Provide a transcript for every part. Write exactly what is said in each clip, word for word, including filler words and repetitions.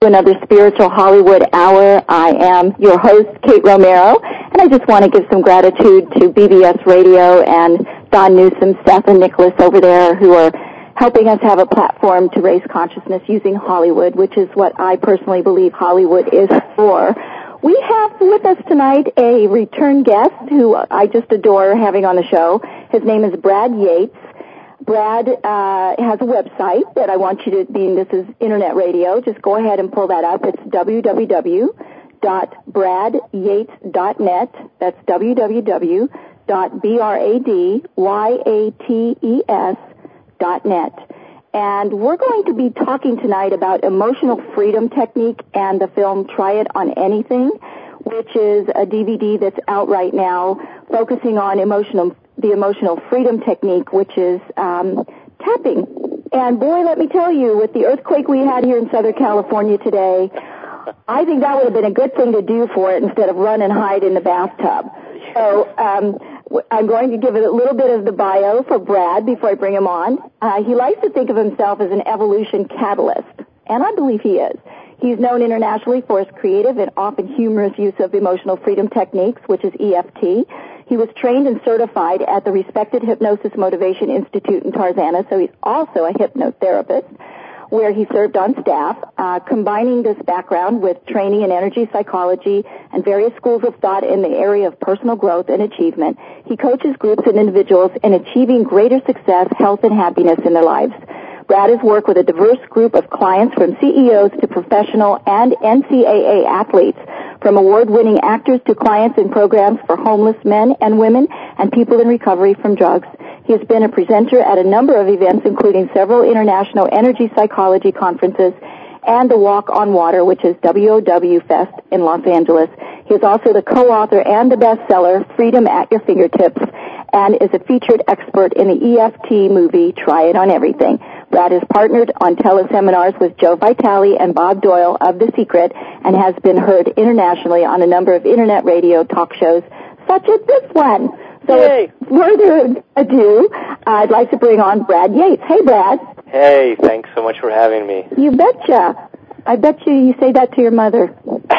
to another Spiritual Hollywood Hour. I am your host, Kate Romero, and I just want to give some gratitude to B B S Radio and Don Newsom, Steph, and Nicholas over there who are helping us have a platform to raise consciousness using Hollywood, which is what I personally believe Hollywood is for. We have with us tonight a return guest who I just adore having on the show. His name is Brad Yates. Brad uh, has a website that I want you to, being this is internet radio, just go ahead and pull that up. It's w w w dot brad yates dot net. That's w w w dot brad yates dot net. And we're going to be talking tonight about Emotional Freedom Technique and the film Try It on Anything, which is a D V D that's out right now focusing on emotional the emotional freedom technique, which is um, tapping. And boy, let me tell you, with the earthquake we had here in Southern California today, I think that would have been a good thing to do for it instead of run and hide in the bathtub. So um, I'm going to give it a little bit of the bio for Brad before I bring him on. Uh, he likes to think of himself as an evolution catalyst, and I believe he is. He's known internationally for his creative and often humorous use of emotional freedom techniques, which is E F T. He was trained and certified at the respected Hypnosis Motivation Institute in Tarzana, so he's also a hypnotherapist, where he served on staff, uh, combining this background with training in energy psychology and various schools of thought in the area of personal growth and achievement. He coaches groups and individuals in achieving greater success, health, and happiness in their lives. Brad has worked with a diverse group of clients from C E Os to professional and N C A A athletes, from award-winning actors to clients in programs for homeless men and women and people in recovery from drugs. He has been a presenter at a number of events, including several international energy psychology conferences and the Walk on Water, which is W O W Fest in Los Angeles. He is also the co-author and the bestseller, Freedom at Your Fingertips, and is a featured expert in the E F T movie, Try It on Everything. Brad has partnered on teleseminars with Joe Vitale and Bob Doyle of The Secret and has been heard internationally on a number of internet radio talk shows, such as this one. So Yay. With further ado, I'd like to bring on Brad Yates. Hey, Brad. Hey, thanks so much for having me. You betcha. I bet you you say that to your mother.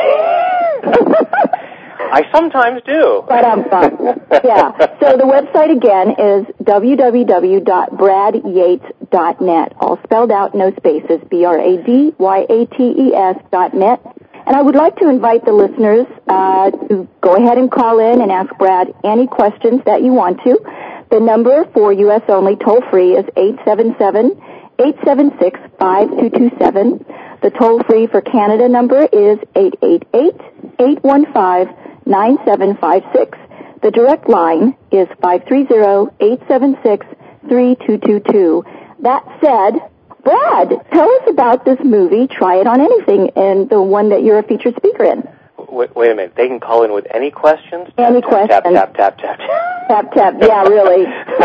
I sometimes do. But I'm fun. Yeah. So the website again is w w w dot brad yates dot net, all spelled out, no spaces, B R A D Y A T E S dot net. And I would like to invite the listeners uh, to go ahead and call in and ask Brad any questions that you want to. The number for U S only, toll-free, is eight seven seven, eight seven six, five two two seven. The toll-free for Canada number is eight eight eight, eight one five, nine seven five six. The direct line is five three zero, eight seven six, three two two two. That said, Brad, tell us about this movie, Try It on Anything, and the one that you're a featured speaker in. Wait, wait a minute. They can call in with any questions? Any tap, questions. Tap, tap, tap, tap. Tap, tap. Yeah, really.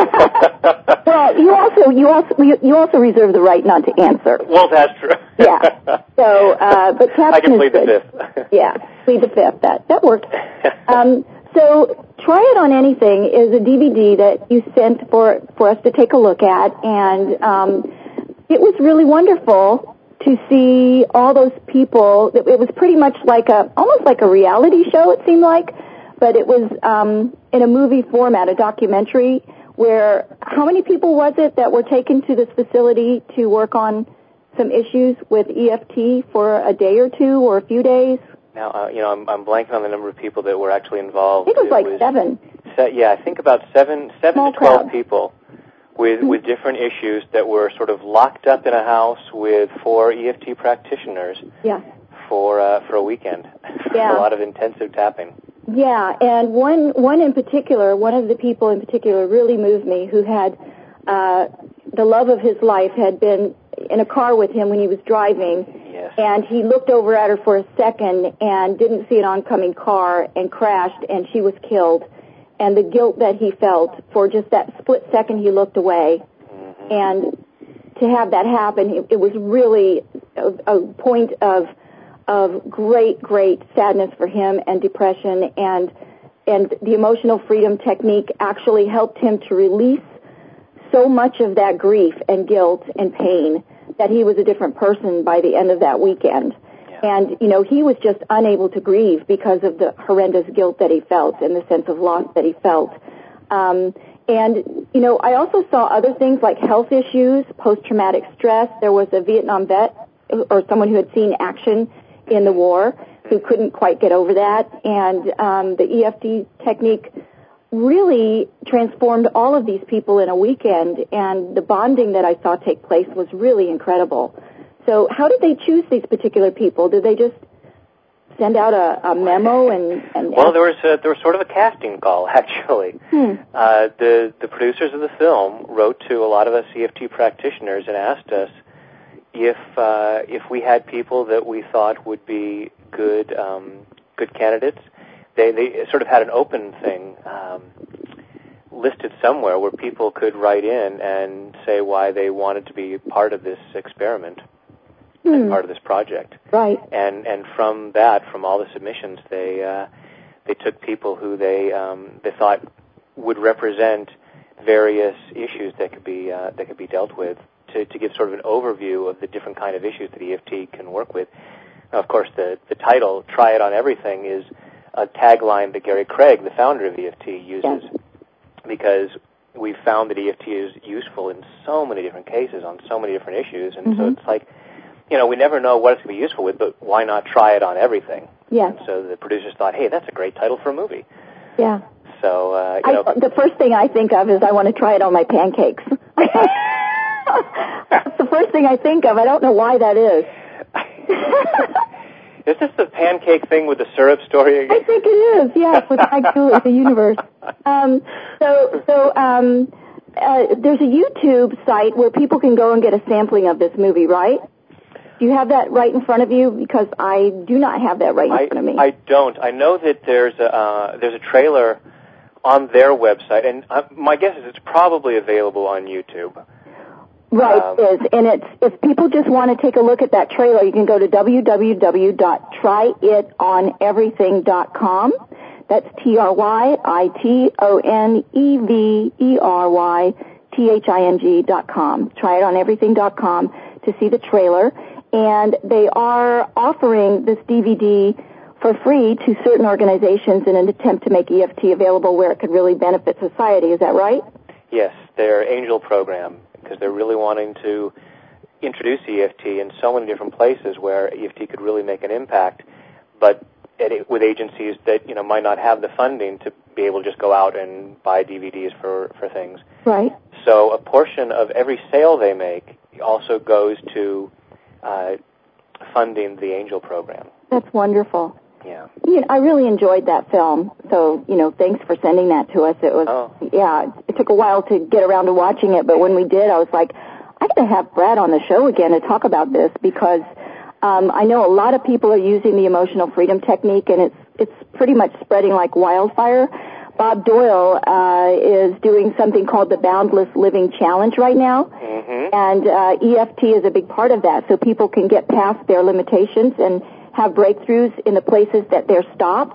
Well, you also you also you also reserve the right not to answer. Well, that's true. Yeah. So, uh, but tapping I can plead is good. the fifth. Yeah, plead the fifth. That that worked. Um, so, Try It on Anything is a D V D that you sent for for us to take a look at, and um, it was really wonderful to see all those people. It was pretty much like a almost like a reality show. It seemed like, but it was um, in a movie format, a documentary. Where how many people was it that were taken to this facility to work on some issues with E F T for a day or two or a few days? Now, uh, you know, I'm, I'm blanking on the number of people that were actually involved. I think it was it like was, seven. Se- yeah, I think about seven, seven Small to twelve crowd. people with Mm-hmm. with different issues that were sort of locked up in a house with four E F T practitioners. Yeah. For uh, for a weekend. Yeah. A lot of intensive tapping. Yeah, and one one in particular, one of the people in particular really moved me, who had uh, the love of his life had been in a car with him when he was driving. Yes. And he looked over at her for a second and didn't see an oncoming car and crashed, and she was killed. And the guilt that he felt for just that split second he looked away. Mm-hmm. And to have that happen, it, it was really a, a point of of great, great sadness for him and depression, and and the emotional freedom technique actually helped him to release so much of that grief and guilt and pain that he was a different person by the end of that weekend. Yeah. And, you know, he was just unable to grieve because of the horrendous guilt that he felt and the sense of loss that he felt. Um, and, you know, I also saw other things like health issues, post-traumatic stress. There was a Vietnam vet or someone who had seen action in the war who couldn't quite get over that. And um, the E F T technique really transformed all of these people in a weekend, and the bonding that I saw take place was really incredible. So how did they choose these particular people? Did they just send out a, a memo and, and well, there was a, there was sort of a casting call, actually. Hmm. Uh, the the producers of the film wrote to a lot of us E F T practitioners and asked us if uh, if we had people that we thought would be good um, good candidates. They they sort of had an open thing um, listed somewhere where people could write in and say why they wanted to be part of this experiment hmm. and part of this project. Right. And and from that, from all the submissions, they uh, they took people who they um, they thought would represent various issues that could be uh, that could be dealt with to to give sort of an overview of the different kind of issues that E F T can work with. Now, of course, the the title "Try It on Everything" is a tagline that Gary Craig, the founder of E F T, uses, yes. because we've found that E F T is useful in so many different cases on so many different issues, and mm-hmm. so it's like, you know, we never know what it's going to be useful with, but why not try it on everything? Yes. And so the producers thought, hey, that's a great title for a movie. Yeah. So, uh, you I, know. The first thing I think of is I want to try it on my pancakes. That's the first thing I think of. I don't know why that is. Is this the pancake thing with the syrup story again? I think it is, yes, with Mike Dooley, the universe. Um, so so um, uh, there's a YouTube site where people can go and get a sampling of this movie, right? Do you have that right in front of you? Because I do not have that right in I, front of me. I don't. I know that there's a, uh, there's a trailer on their website, and uh, my guess is it's probably available on YouTube. Right, um, it is. And it's, if people just want to take a look at that trailer, you can go to w w w dot try it on everything dot com. That's T R Y I T O N E V E R Y T H I N G dot com. try it on everything dot com to see the trailer. And they are offering this D V D for free to certain organizations in an attempt to make E F T available where it could really benefit society. Is that right? Yes, their Angel program, because they're really wanting to introduce E F T in so many different places where E F T could really make an impact, but it, with agencies that, you know, might not have the funding to be able to just go out and buy D V Ds for, for things. Right. So a portion of every sale they make also goes to uh, funding the Angel program. That's wonderful. Yeah. You know, I really enjoyed that film, so, you know, thanks for sending that to us. It was, oh. yeah, it took a while to get around to watching it, but when we did, I was like, I got to have Brad on the show again to talk about this, because um, I know a lot of people are using the emotional freedom technique, and it's it's pretty much spreading like wildfire. Bob Doyle uh, is doing something called the Boundless Living Challenge right now, mm-hmm. and uh, E F T is a big part of that, so people can get past their limitations and have breakthroughs in the places that they're stopped.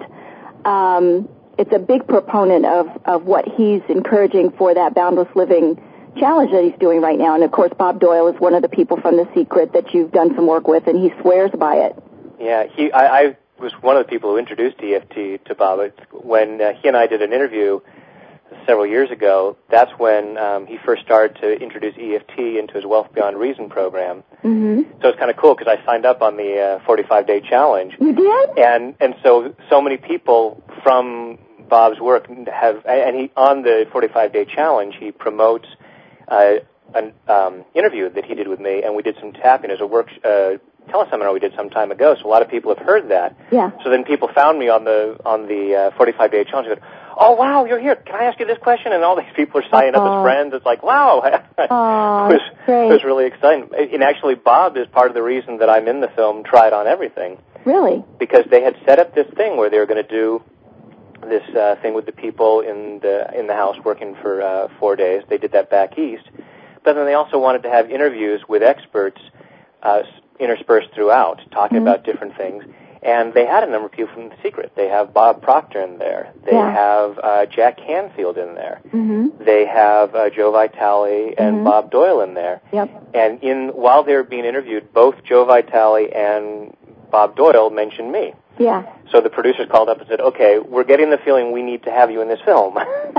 Um, it's a big proponent of, of what he's encouraging for that Boundless Living Challenge that he's doing right now. And, of course, Bob Doyle is one of the people from The Secret that you've done some work with, and he swears by it. Yeah, he. I, I was one of the people who introduced E F T to Bob. It's when uh, he and I did an interview several years ago, that's when um, he first started to introduce E F T into his Wealth Beyond Reason program. Mm-hmm. So it's kind of cool because I signed up on the uh, forty-five day challenge. You did? And and so so many people from Bob's work have, and he on the forty-five day challenge he promotes uh, an um, interview that he did with me, and we did some tapping as a work uh, teleseminar we did some time ago. So a lot of people have heard that. Yeah. So then people found me on the on the uh, forty-five day challenge and said, oh, wow, you're here. Can I ask you this question? And all these people are signing uh, up as friends. It's like, wow. Uh, it, was, it was really exciting. And actually, Bob is part of the reason that I'm in the film Try It on Everything. Really? Because they had set up this thing where they were going to do this uh, thing with the people in the in the house working for uh, four days. They did that back east. But then they also wanted to have interviews with experts uh, interspersed throughout, talking mm-hmm. about different things. And they had a number of people from The Secret. They have Bob Proctor in there. They yeah. have uh, Jack Canfield in there. Mm-hmm. They have uh, Joe Vitale and mm-hmm. Bob Doyle in there. Yep. And in while they were being interviewed, both Joe Vitale and Bob Doyle mentioned me. Yeah. So the producers called up and said, okay, we're getting the feeling we need to have you in this film.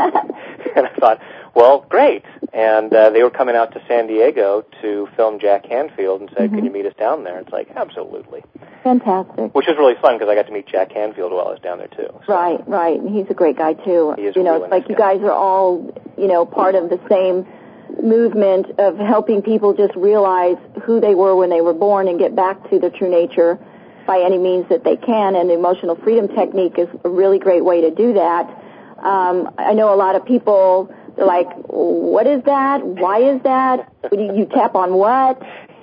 And I thought, well, great. And uh, they were coming out to San Diego to film Jack Canfield and said, mm-hmm. can you meet us down there? It's like, absolutely. Fantastic. Which was really fun because I got to meet Jack Canfield while I was down there, too. So. Right, right. And he's a great guy, too. He is you know, really it's like nice you guy. guys are all, you know, part of the same movement of helping people just realize who they were when they were born and get back to their true nature by any means that they can, and the emotional freedom technique is a really great way to do that. Um, I know a lot of people, they're like, what is that? Why is that? You, you tap on what?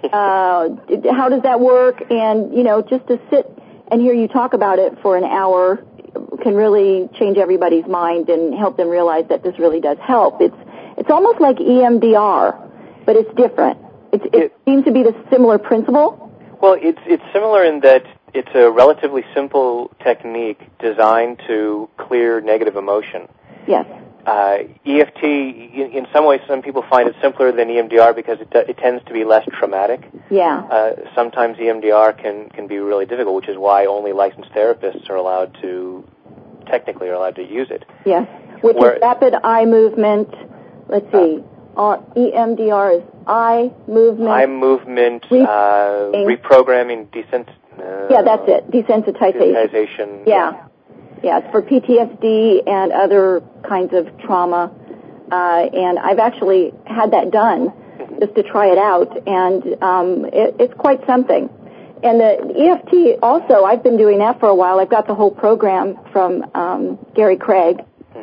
Uh, how does that work? And, you know, just to sit and hear you talk about it for an hour can really change everybody's mind and help them realize that this really does help. It's it's almost like E M D R, but it's different. It's, it, it seems to be the similar principle. Well, it's it's similar in that it's a relatively simple technique designed to clear negative emotion. Yes. Uh, E F T, in, in some ways, some people find it simpler than E M D R because it, it tends to be less traumatic. Yeah. Uh, sometimes E M D R can, can be really difficult, which is why only licensed therapists are allowed to, technically are allowed to use it. Yes. Which Where, is rapid eye movement. Let's see. Uh, E M D R is eye movement. Eye movement, Re- uh, reprogramming, desens- uh, yeah, that's it. Desensitization. Desensitization. Yeah. yeah. Yeah, it's for P T S D and other kinds of trauma. Uh, and I've actually had that done just to try it out, and um, it, it's quite something. And the E F T also, I've been doing that for a while. I've got the whole program from um, Gary Craig.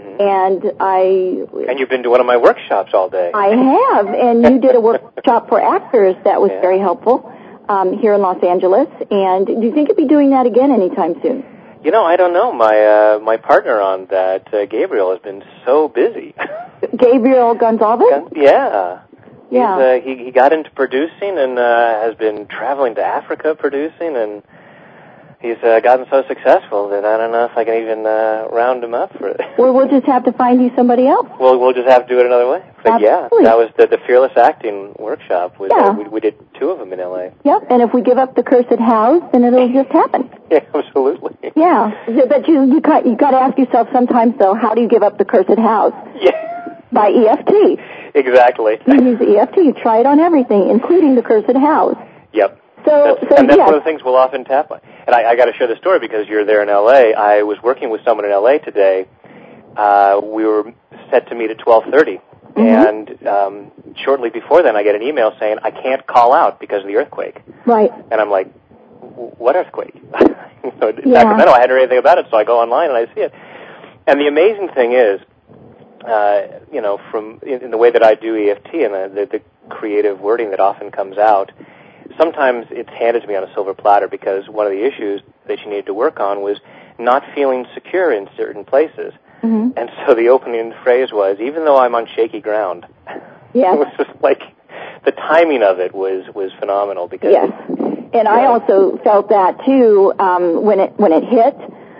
And I... And you've been to one of my workshops all day. I have, and you did a workshop for actors that was yeah. very helpful um, here in Los Angeles. And do you think you'll be doing that again anytime soon? You know, I don't know. My uh, my partner on that, uh, Gabriel, has been so busy. Gabriel Gonzalez? Yeah. Yeah. He's, uh, he, he got into producing and uh, has been traveling to Africa producing, and he's uh, gotten so successful that I don't know if I can even uh, round him up for it. Well, we'll just have to find you somebody else. Well, we'll just have to do it another way. But Absolutely. yeah, that was the, the Fearless Acting workshop. With, yeah. Uh, we, we did two of them in L A. Yep, and if we give up the cursed house, then it'll just happen. Yeah, absolutely. Yeah, but you you got you got to ask yourself sometimes though, how do you give up the cursed house? Yeah. By E F T. Exactly. You use E F T. You try it on everything, including the cursed house. Yep. So, that's, so and that's yes. one of the things we'll often tap on. And I, I got to share the story because you're there in L A. I was working with someone in L A today. Uh, we were set to meet at twelve thirty, mm-hmm. and um, shortly before then, I get an email saying I can't call out because of the earthquake. Right. And I'm like, what earthquake? you know, in yeah. Sacramento, I hadn't heard anything about it, so I go online and I see it. And the amazing thing is, uh, you know, from in, in the way that I do E F T and the, the, the creative wording that often comes out, sometimes it's handed to me on a silver platter because one of the issues that you needed to work on was not feeling secure in certain places. Mm-hmm. And so the opening phrase was, even though I'm on shaky ground. Yes. It was just like, the timing of it was, was phenomenal because... Yes. And I know, also felt that too, um, when it, when it hit.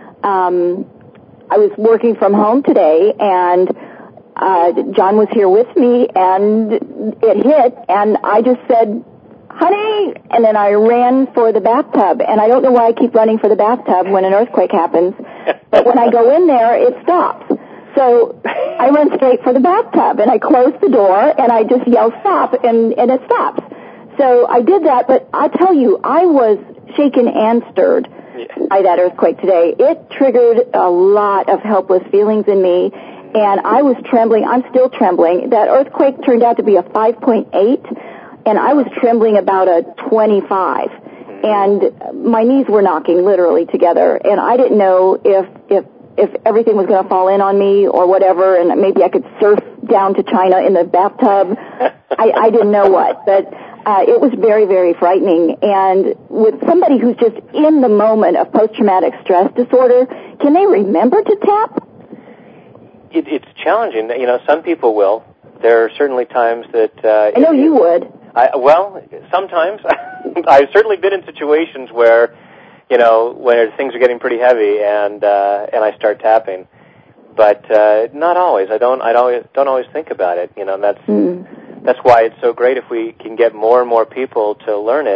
Um, I was working from home today and, uh, John was here with me and it hit and I just said, honey, and then I ran for the bathtub. And I don't know why I keep running for the bathtub when an earthquake happens, but when I go in there, it stops. So I run straight for the bathtub, and I close the door, and I just yell, stop, and, and it stops. So I did that, but I tell you, I was shaken and stirred yeah. by that earthquake today. It triggered a lot of helpless feelings in me, and I was trembling. I'm still trembling. That earthquake turned out to be a five point eight, and I was trembling about a twenty-five, and my knees were knocking literally together, and I didn't know if if if everything was going to fall in on me or whatever, and maybe I could surf down to China in the bathtub. I, I didn't know what, but uh, it was very, very frightening. And with somebody who's just in the moment of post-traumatic stress disorder, can they remember to tap? It, it's challenging. You know, some people will. There are certainly times that... Uh, I know you would. I, well, sometimes. I've certainly been in situations where, you know, where things are getting pretty heavy and uh, and I start tapping. But uh, not always. I don't I don't, don't always think about it, you know, and that's, mm. that's why it's so great if we can get more and more people to learn it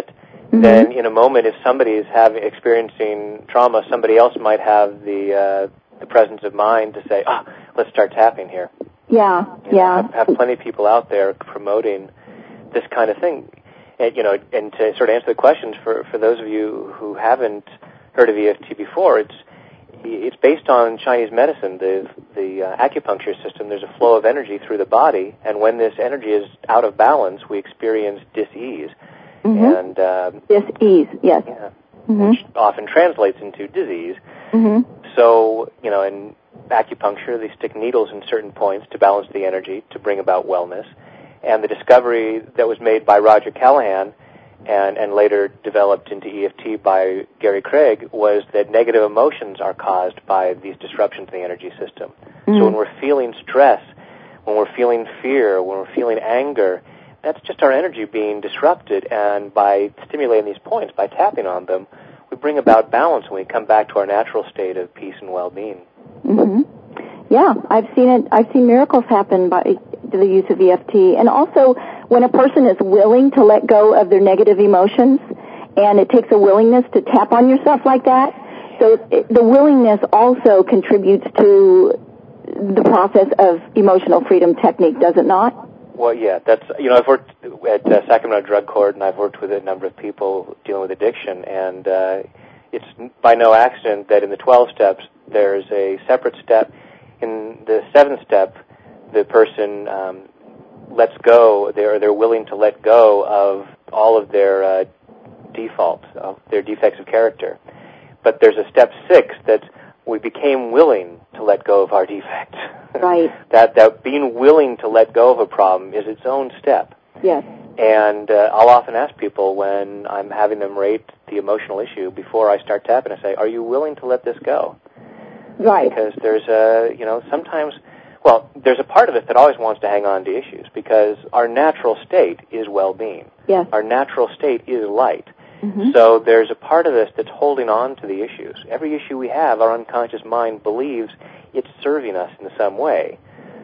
Mm-hmm. then in a moment, if somebody is having experiencing trauma, somebody else might have the uh, the presence of mind to say, "Ah, let's start tapping here." Yeah, you know, yeah. Have, have plenty of people out there promoting this kind of thing, and you know, and to sort of answer the questions for for those of you who haven't heard of E F T before, it's it's based on Chinese medicine, the the uh, acupuncture system. There's a flow of energy through the body, and when this energy is out of balance, we experience dis-ease. Mm-hmm. And uh, dis-ease, yes. Yeah, mm-hmm. which often translates into disease. Mm-hmm. So, you know, in acupuncture, they stick needles in certain points to balance the energy, to bring about wellness. And the discovery that was made by Roger Callahan and, and later developed into E F T by Gary Craig was that negative emotions are caused by these disruptions in the energy system. Mm-hmm. So when we're feeling stress, when we're feeling fear, when we're feeling anger, that's just our energy being disrupted, and by stimulating these points, by tapping on them, we bring about balance and we come back to our natural state of peace and well-being. Mm-hmm. Yeah, I've seen it. I've seen miracles happen by the use of E F T, and also when a person is willing to let go of their negative emotions, and it takes a willingness to tap on yourself like that. So it, the willingness also contributes to the process of emotional freedom technique, does it not? Well, yeah, that's, you know, I've worked at uh, Sacramento Drug Court, and I've worked with a number of people dealing with addiction, and uh, it's by no accident that in the twelve steps, there's a separate step. In the seventh step, the person um, lets go, they're, they're willing to let go of all of their uh, defaults, of their defects of character. But there's a step six that we became willing to let go of our defects. Right. that that being willing to let go of a problem is its own step. Yes. And uh, I'll often ask people when I'm having them rate the emotional issue before I start tapping, I say, "Are you willing to let this go?" Right. Because there's a, you know, sometimes, well, there's a part of us that always wants to hang on to issues because our natural state is well-being. Yes. Our natural state is light. Mm-hmm. So there's a part of us that's holding on to the issues. Every issue we have, our unconscious mind believes it's serving us in some way.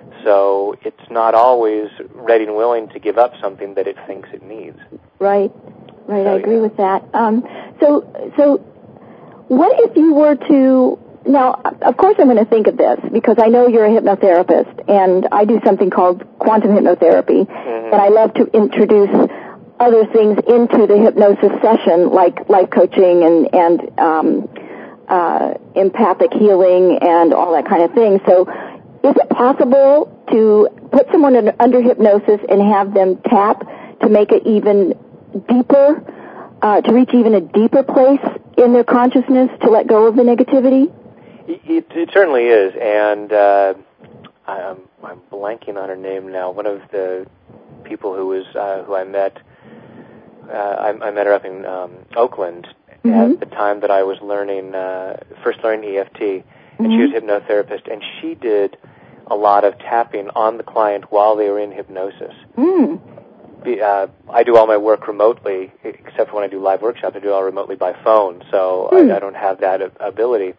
So it's not always ready and willing to give up something that it thinks it needs. Right. Right, so, I agree yeah. with that. Um, so, so what if you were to, now, of course I'm going to think of this because I know you're a hypnotherapist, and I do something called quantum hypnotherapy, mm-hmm. and I love to introduce other things into the hypnosis session, like life coaching and, and um, uh, empathic healing and all that kind of thing. So is it possible to put someone in, under hypnosis and have them tap to make it even deeper, uh, to reach even a deeper place in their consciousness to let go of the negativity? It, it certainly is, and uh, I'm, I'm blanking on her name now. One of the people who was uh, who I met, uh, I, I met her up in um, Oakland mm-hmm. at the time that I was learning, uh, first learning E F T, and mm-hmm. she was a hypnotherapist, and she did a lot of tapping on the client while they were in hypnosis. Mm. Uh, I do all my work remotely, except for when I do live workshops. I do it all remotely by phone, so mm. I, I don't have that ability.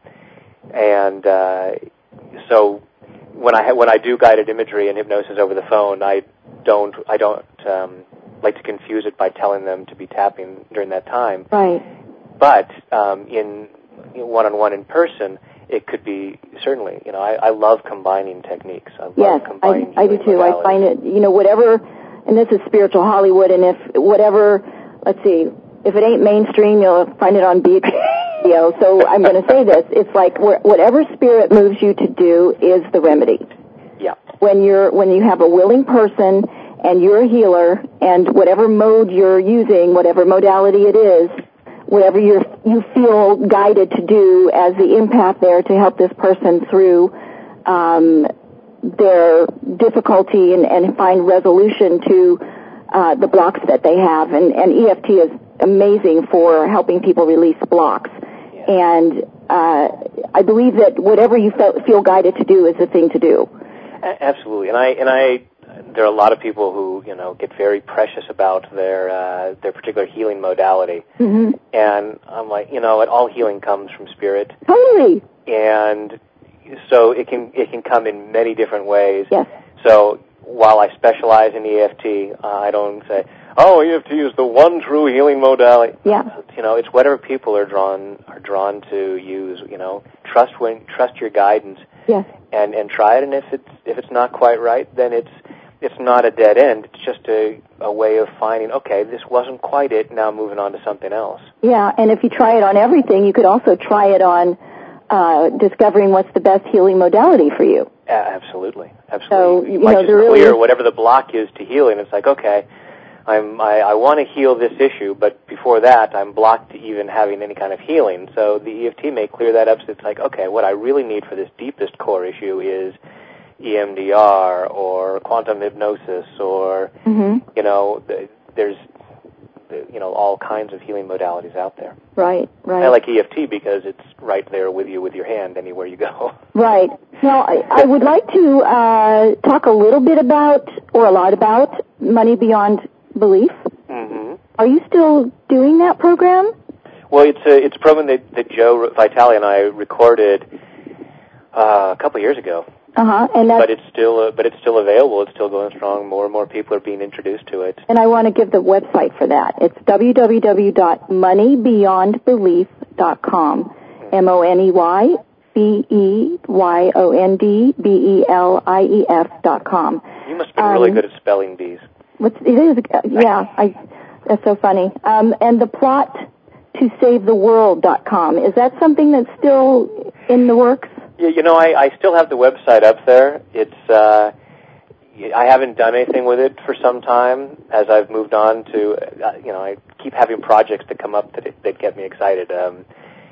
And uh, so when I ha- when I do guided imagery and hypnosis over the phone, I don't I don't um, like to confuse it by telling them to be tapping during that time. Right. But um, in one-on-one in person, it could be certainly. You know, I, I love combining techniques. I love yes, combining I, I do too. modalities. I find it, you know, whatever, and this is spiritual Hollywood, and if whatever, let's see, if it ain't mainstream, you'll find it on B H radio. So I'm going to say this: it's like whatever spirit moves you to do is the remedy. Yeah. When you're when you have a willing person and you're a healer, and whatever mode you're using, whatever modality it is, whatever you you feel guided to do as the empath there to help this person through um, their difficulty and, and find resolution to uh, the blocks that they have. And, and E F T is amazing for helping people release blocks. Yeah. And uh, I believe that whatever you fe- feel guided to do is the thing to do. A- absolutely. And I and I there are a lot of people who, you know, get very precious about their uh, their particular healing modality. Mm-hmm. And I'm like, you know, all healing comes from spirit. Totally. And so it can it can come in many different ways. Yes. So while I specialize in E F T, uh, I don't say, oh, you have to use the one true healing modality. Yeah. You know, it's whatever people are drawn are drawn to use. You know, trust when trust your guidance. Yes. And and try it. And if it's if it's not quite right, then it's it's not a dead end. It's just a a way of finding. Okay, this wasn't quite it. Now moving on to something else. Yeah. And if you try it on everything, you could also try it on uh, discovering what's the best healing modality for you. Uh, absolutely. Absolutely. So, you, you might know, just there clear really whatever the block is to healing. It's like, okay, I'm, I, I want to heal this issue, but before that, I'm blocked to even having any kind of healing. So the E F T may clear that up. So it's like, okay, what I really need for this deepest core issue is E M D R or quantum hypnosis or, mm-hmm. you know, there's, you know, all kinds of healing modalities out there. Right, right. I like E F T because it's right there with you with your hand anywhere you go. Right. Now, I, I would like to uh, talk a little bit about, or a lot about, Money Beyond Belief. Mm-hmm. Are you still doing that program? Well, it's a it's a program that, that Joe Vitale and I recorded uh, a couple of years ago. Uh huh. And that's, but it's still uh, but it's still available. It's still going strong. More and more people are being introduced to it. And I want to give the website for that. It's w w w dot money beyond belief dot com. M O N E Y B E Y O N D B E L I E F dot com. You must have been um, really good at spelling bees. What's, it is, yeah. I, that's so funny. Um, and the plot to save the world dot com. Is that something that's still in the works? Yeah, you know, I, I still have the website up there. It's uh, I haven't done anything with it for some time as I've moved on to, uh, you know, I keep having projects that come up that that get me excited. Um,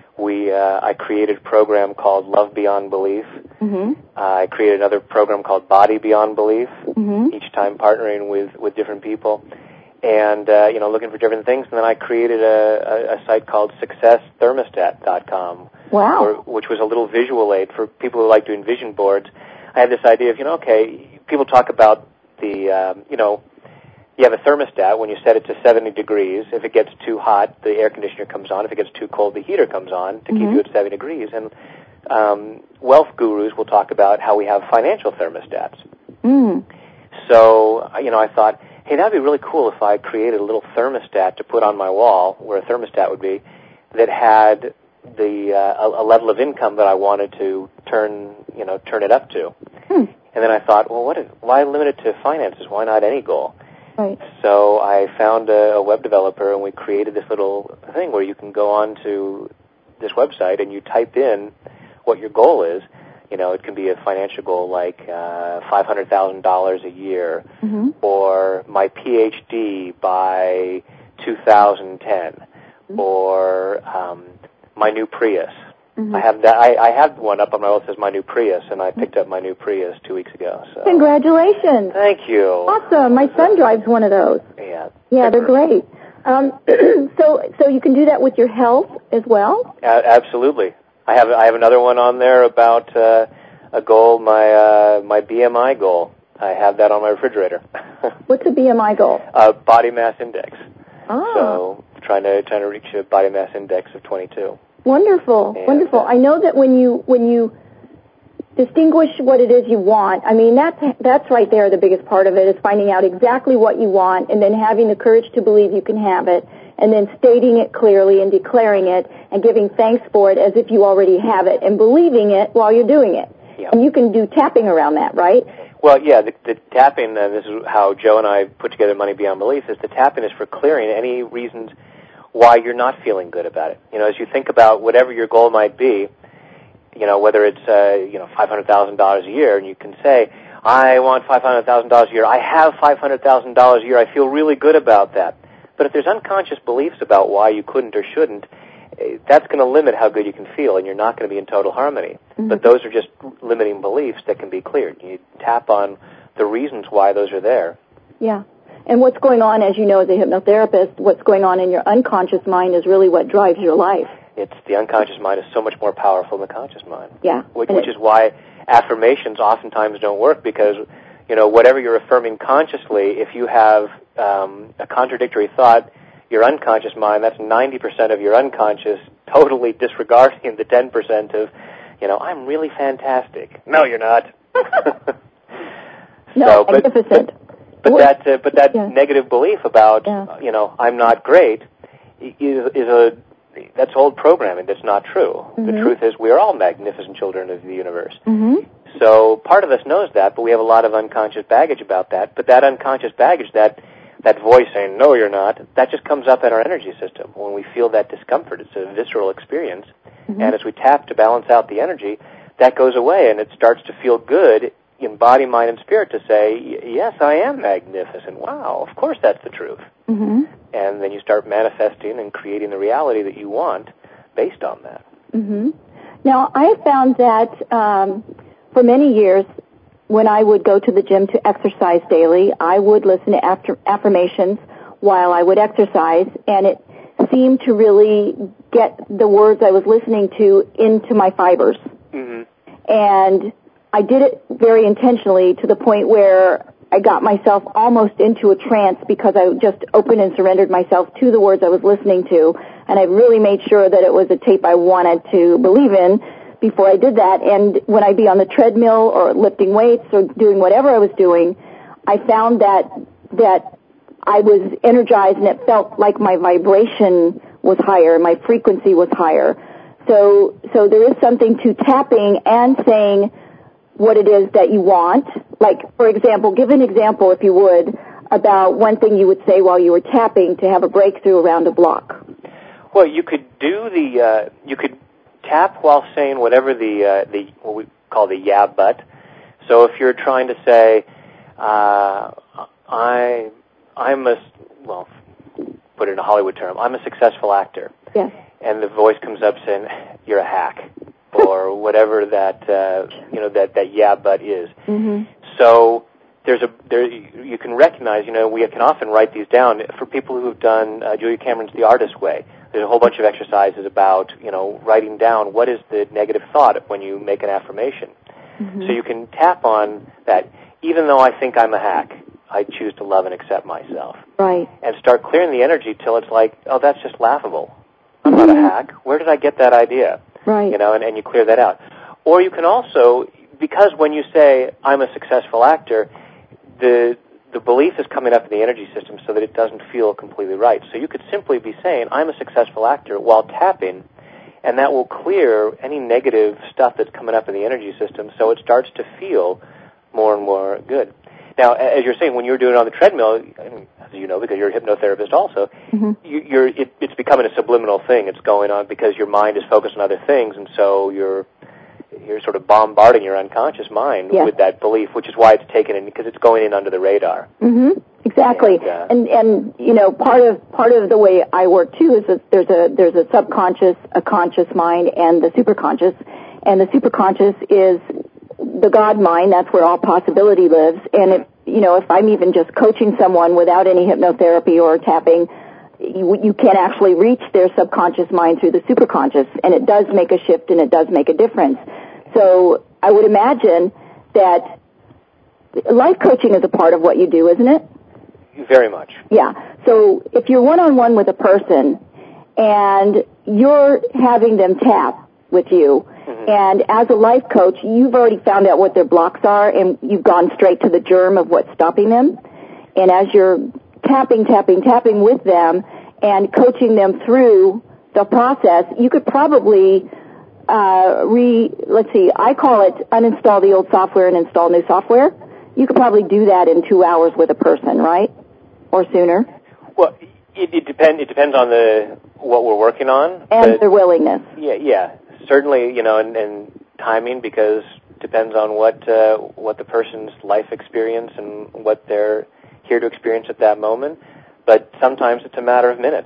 we uh, I created a program called Love Beyond Belief. Mm-hmm. Uh, I created another program called Body Beyond Belief. Mm-hmm. Each time partnering with, with different people, and uh, you know, looking for different things. And then I created a, a, a site called success thermostat dot com. Wow. Or, which was a little visual aid for people who like doing vision boards. I had this idea of, you know, okay, people talk about the, um, you know, you have a thermostat. When you set it to seventy degrees, if it gets too hot, the air conditioner comes on. If it gets too cold, the heater comes on to mm-hmm. keep you at seventy degrees. And um, wealth gurus will talk about how we have financial thermostats. Mm. So, you know, I thought, hey, that would be really cool if I created a little thermostat to put on my wall, where a thermostat would be, that had the uh, a, a level of income that I wanted to turn, you know, turn it up to. Hmm. And then I thought, well, what is, why limit it to finances? Why not any goal? Right. So I found a, a web developer, and we created this little thing where you can go on to this website and you type in what your goal is. You know, it can be a financial goal like uh, five hundred thousand dollars a year, mm-hmm. or my P H D by two thousand ten, mm-hmm. or um, my new Prius. Mm-hmm. I have that. I, I have one up on my wall that says my new Prius, and I picked up my new Prius two weeks ago. So congratulations! Thank you. Awesome. My son drives one of those. Yeah. Yeah, they're great. Um, so, so you can do that with your health as well. Uh, absolutely. I have I have another one on there about uh, a goal, my uh, my B M I goal. I have that on my refrigerator. What's a B M I goal? Uh, body mass index. Ah. So trying to trying to reach a body mass index of twenty-two. Wonderful, and, wonderful. Uh, I know that when you when you distinguish what it is you want, I mean that's that's right there. The biggest part of it is finding out exactly what you want, and then having the courage to believe you can have it, and then stating it clearly and declaring it and giving thanks for it as if you already have it, and believing it while you're doing it. Yep. And you can do tapping around that, right? Well, yeah, the, the tapping, and this is how Joe and I put together Money Beyond Belief, is the tapping is for clearing any reasons why you're not feeling good about it. You know, as you think about whatever your goal might be, you know, whether it's, uh, you know, five hundred thousand dollars a year, and you can say, I want five hundred thousand dollars a year, I have five hundred thousand dollars a year, I feel really good about that. But if there's unconscious beliefs about why you couldn't or shouldn't, that's going to limit how good you can feel, and you're not going to be in total harmony. Mm-hmm. But those are just limiting beliefs that can be cleared. You tap on the reasons why those are there. Yeah. And what's going on, as you know, as a hypnotherapist, what's going on in your unconscious mind is really what drives your life. It's the unconscious mind is so much more powerful than the conscious mind. Yeah. Which, which is why affirmations oftentimes don't work, because, you know, whatever you're affirming consciously, if you have um, a contradictory thought, your unconscious mind, that's ninety percent of your unconscious, totally disregarding the ten percent of, you know, I'm really fantastic. No, you're not. No, so, magnificent. But, but What? that uh, but that Yeah. negative belief about Yeah. you know I'm not great is is a that's old programming. That's not true. Mm-hmm. The truth is we are all magnificent children of the universe. Mm-hmm. So part of us knows that, but we have a lot of unconscious baggage about that. But that unconscious baggage, that that voice saying, no, you're not, that just comes up in our energy system. When we feel that discomfort, it's a visceral experience. Mm-hmm. And as we tap to balance out the energy, that goes away, and it starts to feel good in body, mind, and spirit to say, yes, I am magnificent. Wow, of course that's the truth. Mm-hmm. And then you start manifesting and creating the reality that you want based on that. Mm-hmm. Now, I have found that um, for many years, when I would go to the gym to exercise daily, I would listen to after affirmations while I would exercise, and it seemed to really get the words I was listening to into my fibers. Mm-hmm. And I did it very intentionally to the point where I got myself almost into a trance because I just opened and surrendered myself to the words I was listening to, and I really made sure that it was a tape I wanted to believe in before I did that. And when I'd be on the treadmill or lifting weights or doing whatever I was doing, I found that that I was energized, and it felt like my vibration was higher, my frequency was higher. So so there is something to tapping and saying what it is that you want. Like, for example, give an example, if you would, about one thing you would say while you were tapping to have a breakthrough around a block. Well, you could do the, uh, you could tap while saying whatever the, uh, the, what we call the yeah but. So if you're trying to say, uh, I, I'm a, well, put it in a Hollywood term, I'm a successful actor. Yes. And the voice comes up saying, you're a hack. Or whatever that uh, you know that, that yeah but is. Mm-hmm. So there's a there you can recognize. You know, we can often write these down for people who have done uh, Julia Cameron's The Artist Way. There's a whole bunch of exercises about you know writing down what is the negative thought when you make an affirmation. Mm-hmm. So you can tap on that. Even though I think I'm a hack, I choose to love and accept myself. Right. And start clearing the energy till it's like, oh, that's just laughable. I'm not a hack. Where did I get that idea? Right. You know, and, and you clear that out. Or you can also, because when you say, I'm a successful actor, the the belief is coming up in the energy system so that it doesn't feel completely right. So you could simply be saying, I'm a successful actor, while tapping, and that will clear any negative stuff that's coming up in the energy system so it starts to feel more and more good. Now, as you're saying, when you're doing it on the treadmill, as you know, because you're a hypnotherapist also, mm-hmm. you, you're it, it's becoming a subliminal thing. It's going on because your mind is focused on other things, and so you're you're sort of bombarding your unconscious mind yes. with that belief, which is why it's taken in, because it's going in under the radar. Mm-hmm. Exactly. And, uh, and and you know, part of part of the way I work too is that there's a there's a subconscious, a conscious mind, and the superconscious, and the superconscious is the God mind. That's where all possibility lives. And if you know, if I'm even just coaching someone without any hypnotherapy or tapping, you, you can actually reach their subconscious mind through the superconscious, and it does make a shift and it does make a difference. So I would imagine that life coaching is a part of what you do, isn't it? Very much. Yeah. So if you're one-on-one with a person and you're having them tap with you, mm-hmm. and as a life coach, you've already found out what their blocks are, and you've gone straight to the germ of what's stopping them. And as you're tapping, tapping, tapping with them and coaching them through the process, you could probably uh, re, let's see, I call it uninstall the old software and install new software. You could probably do that in two hours with a person, right? Or sooner? Well, it, it depends. It depends on the what we're working on and their willingness. Yeah, yeah, certainly. You know, and, and timing, because it depends on what uh, what the person's life experience and what they're here to experience at that moment. But sometimes it's a matter of minutes,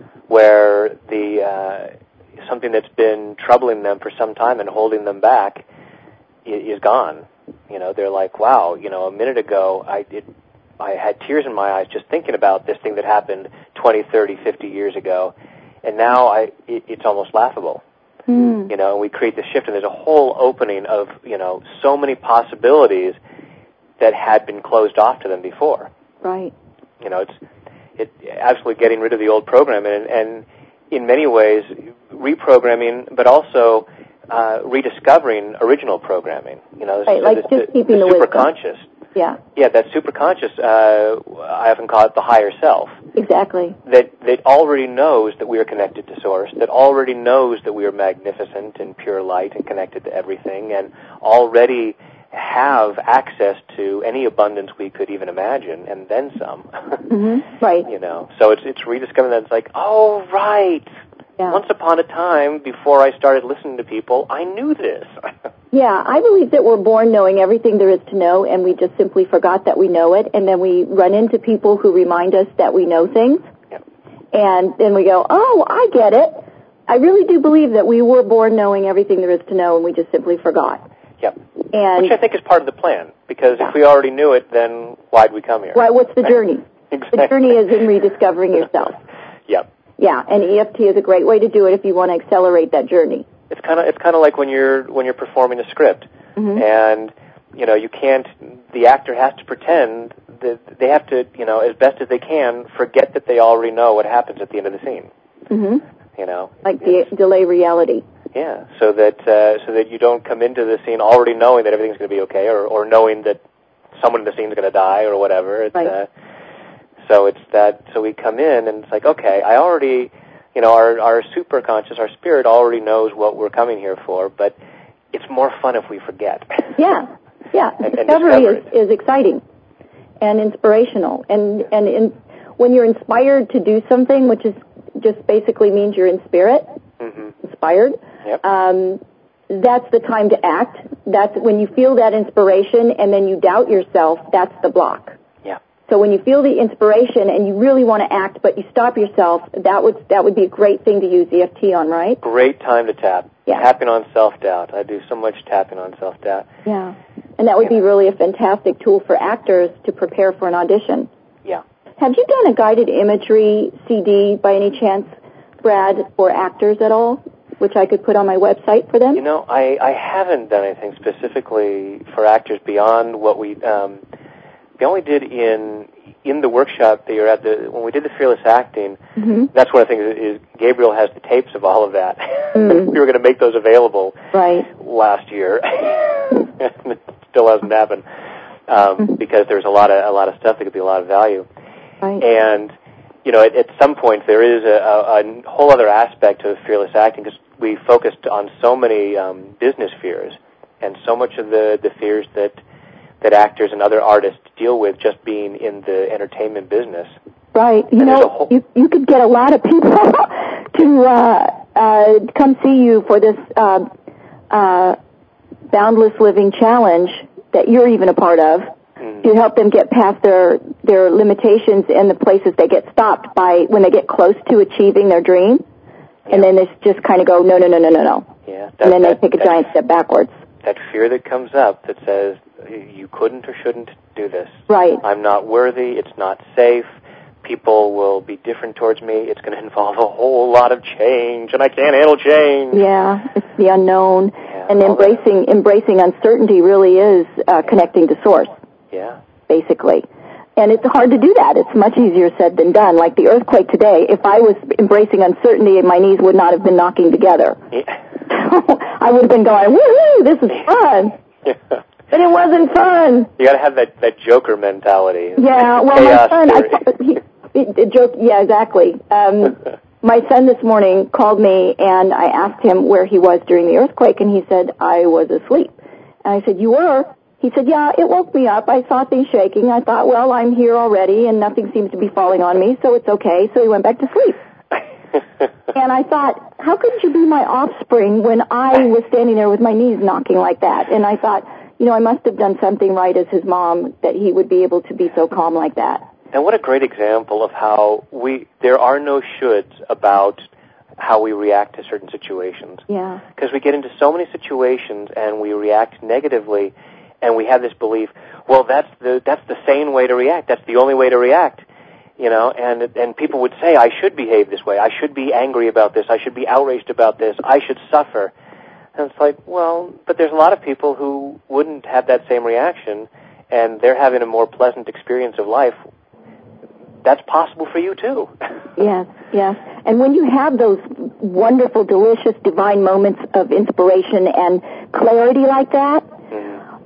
where the uh, something that's been troubling them for some time and holding them back is, is gone. You know, they're like, wow, you know, a minute ago I did. I had tears in my eyes just thinking about this thing that happened twenty, thirty, fifty years ago, and now I, it, it's almost laughable. Mm. You know, and we create this shift, and there's a whole opening of, you know, so many possibilities that had been closed off to them before. Right. You know, it's it absolutely getting rid of the old programming, and, and in many ways reprogramming, but also uh, rediscovering original programming. You know, right, like the, just the, keeping the the superconscious. Yeah. Yeah, that superconscious, uh, I often call it the higher self. Exactly. That that already knows that we are connected to Source, that already knows that we are magnificent and pure light and connected to everything, and already have access to any abundance we could even imagine, and then some. Mm-hmm. Right. You know, so it's it's rediscovering that it's like, oh, right. Yeah. Once upon a time, before I started listening to people, I knew this. Yeah, I believe that we're born knowing everything there is to know, and we just simply forgot that we know it, and then we run into people who remind us that we know things, Yep. and then we go, oh, I get it. I really do believe that we were born knowing everything there is to know, and we just simply forgot. Yep. And which I think is part of the plan, because yeah. if we already knew it, then why'd we come here? Why? What's the journey? Exactly. The journey is in rediscovering yourself. Yep. Yeah, and E F T is a great way to do it if you want to accelerate that journey. It's kind of it's kind of like when you're when you're performing a script, mm-hmm. and you know you can't. The actor has to pretend that they have to, you know, as best as they can, forget that they already know what happens at the end of the scene. Mm-hmm. You know, like de- delay reality. Yeah, so that uh, so that you don't come into the scene already knowing that everything's going to be okay, or or knowing that someone in the scene is going to die or whatever. It's, right. Uh, so it's that. So we come in and it's like, okay, I already, you know, our our superconscious, our spirit already knows what we're coming here for, but it's more fun if we forget. Yeah, yeah. and, Discovery and is, is exciting and inspirational, and and in, when you're inspired to do something, which is just basically means you're in spirit, mm-hmm. inspired. Yep. Um, that's the time to act. That's when you feel that inspiration and then you doubt yourself, that's the block. Yeah. So when you feel the inspiration and you really want to act but you stop yourself, that would that would be a great thing to use E F T on, right? Great time to tap. Yeah. Tapping on self-doubt. I do so much tapping on self-doubt. Yeah. And that would yeah. be really a fantastic tool for actors to prepare for an audition. Yeah. Have you done a guided imagery C D by any chance, Brad, for actors at all, which I could put on my website for them? You know, I, I haven't done anything specifically for actors beyond what we um, we only did in in the workshop that you're at. The when we did the Fearless Acting, mm-hmm. that's one of the things is, is Gabriel has the tapes of all of that. Mm. We were going to make those available right. last year, and it still hasn't happened um, mm-hmm. because there's a lot of a lot of stuff that could be a lot of value. Right. And you know, at, at some point there is a, a, a whole other aspect of Fearless Acting because we focused on so many um, business fears and so much of the, the fears that that actors and other artists deal with just being in the entertainment business. Right. You and know, whole... you you could get a lot of people to uh, uh, come see you for this uh, uh, Boundless Living Challenge that you're even a part of. To help them get past their their limitations and the places they get stopped by when they get close to achieving their dream, yeah. and then they just kind of go no no no no no no, yeah, that, and then that, they take a that, giant step backwards. That fear that comes up that says you couldn't or shouldn't do this. Right. I'm not worthy. It's not safe. People will be different towards me. It's going to involve a whole lot of change, and I can't handle change. Yeah, it's the unknown, yeah, and embracing that. embracing uncertainty really is uh, connecting to source. Yeah. Basically. And it's hard to do that. It's much easier said than done. Like the earthquake today, if I was embracing uncertainty, my knees would not have been knocking together. Yeah. I would have been going, woo-hoo, this is fun. Yeah. But it wasn't fun. You got to have that, that Joker mentality. Yeah, well, Chaos my son, theory. I, he, he, he, joke, yeah, exactly. Um, my son this morning called me, and I asked him where he was during the earthquake, and he said, I was asleep. And I said, you were? He said, yeah, it woke me up. I saw things shaking. I thought, well, I'm here already, and nothing seems to be falling on me, so it's okay. So he went back to sleep. And I thought, how could you be my offspring when I was standing there with my knees knocking like that? And I thought, you know, I must have done something right as his mom that he would be able to be so calm like that. And what a great example of how we there are no shoulds about how we react to certain situations. Yeah. Because we get into so many situations and we react negatively, and we have this belief, well, that's the that's the sane way to react. That's the only way to react. You know, and and people would say, I should behave this way. I should be angry about this. I should be outraged about this. I should suffer. And it's like, well, but there's a lot of people who wouldn't have that same reaction, and they're having a more pleasant experience of life. That's possible for you, too. Yes, yes. And when you have those wonderful, delicious, divine moments of inspiration and clarity like that, mm-hmm.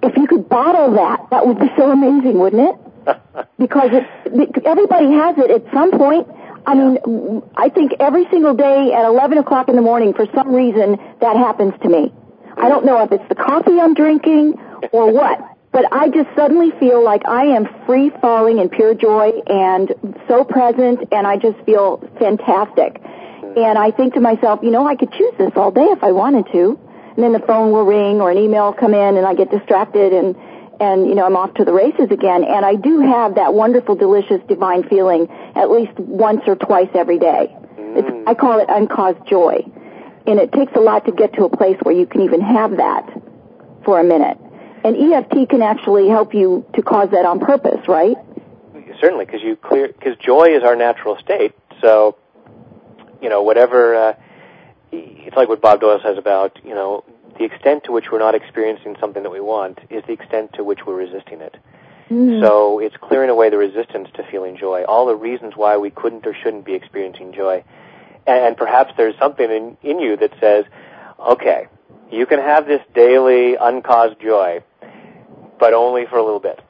if you could bottle that, that would be so amazing, wouldn't it? Because it, everybody has it at some point. I mean, I think every single day at eleven o'clock in the morning, for some reason, that happens to me. I don't know if it's the coffee I'm drinking or what, but I just suddenly feel like I am free falling in pure joy and so present, and I just feel fantastic. And I think to myself, you know, I could choose this all day if I wanted to. And then the phone will ring or an email will come in and I get distracted and, and, you know, I'm off to the races again. And I do have that wonderful, delicious, divine feeling at least once or twice every day. It's, I call it uncaused joy. And it takes a lot to get to a place where you can even have that for a minute. And E F T can actually help you to cause that on purpose, right? Certainly, because you clear, because joy is our natural state. So, you know, whatever, uh, it's like what Bob Doyle says about, you know, the extent to which we're not experiencing something that we want is the extent to which we're resisting it. Mm. So it's clearing away the resistance to feeling joy, all the reasons why we couldn't or shouldn't be experiencing joy. And, and perhaps there's something in, in you that says, okay, you can have this daily uncaused joy, but only for a little bit.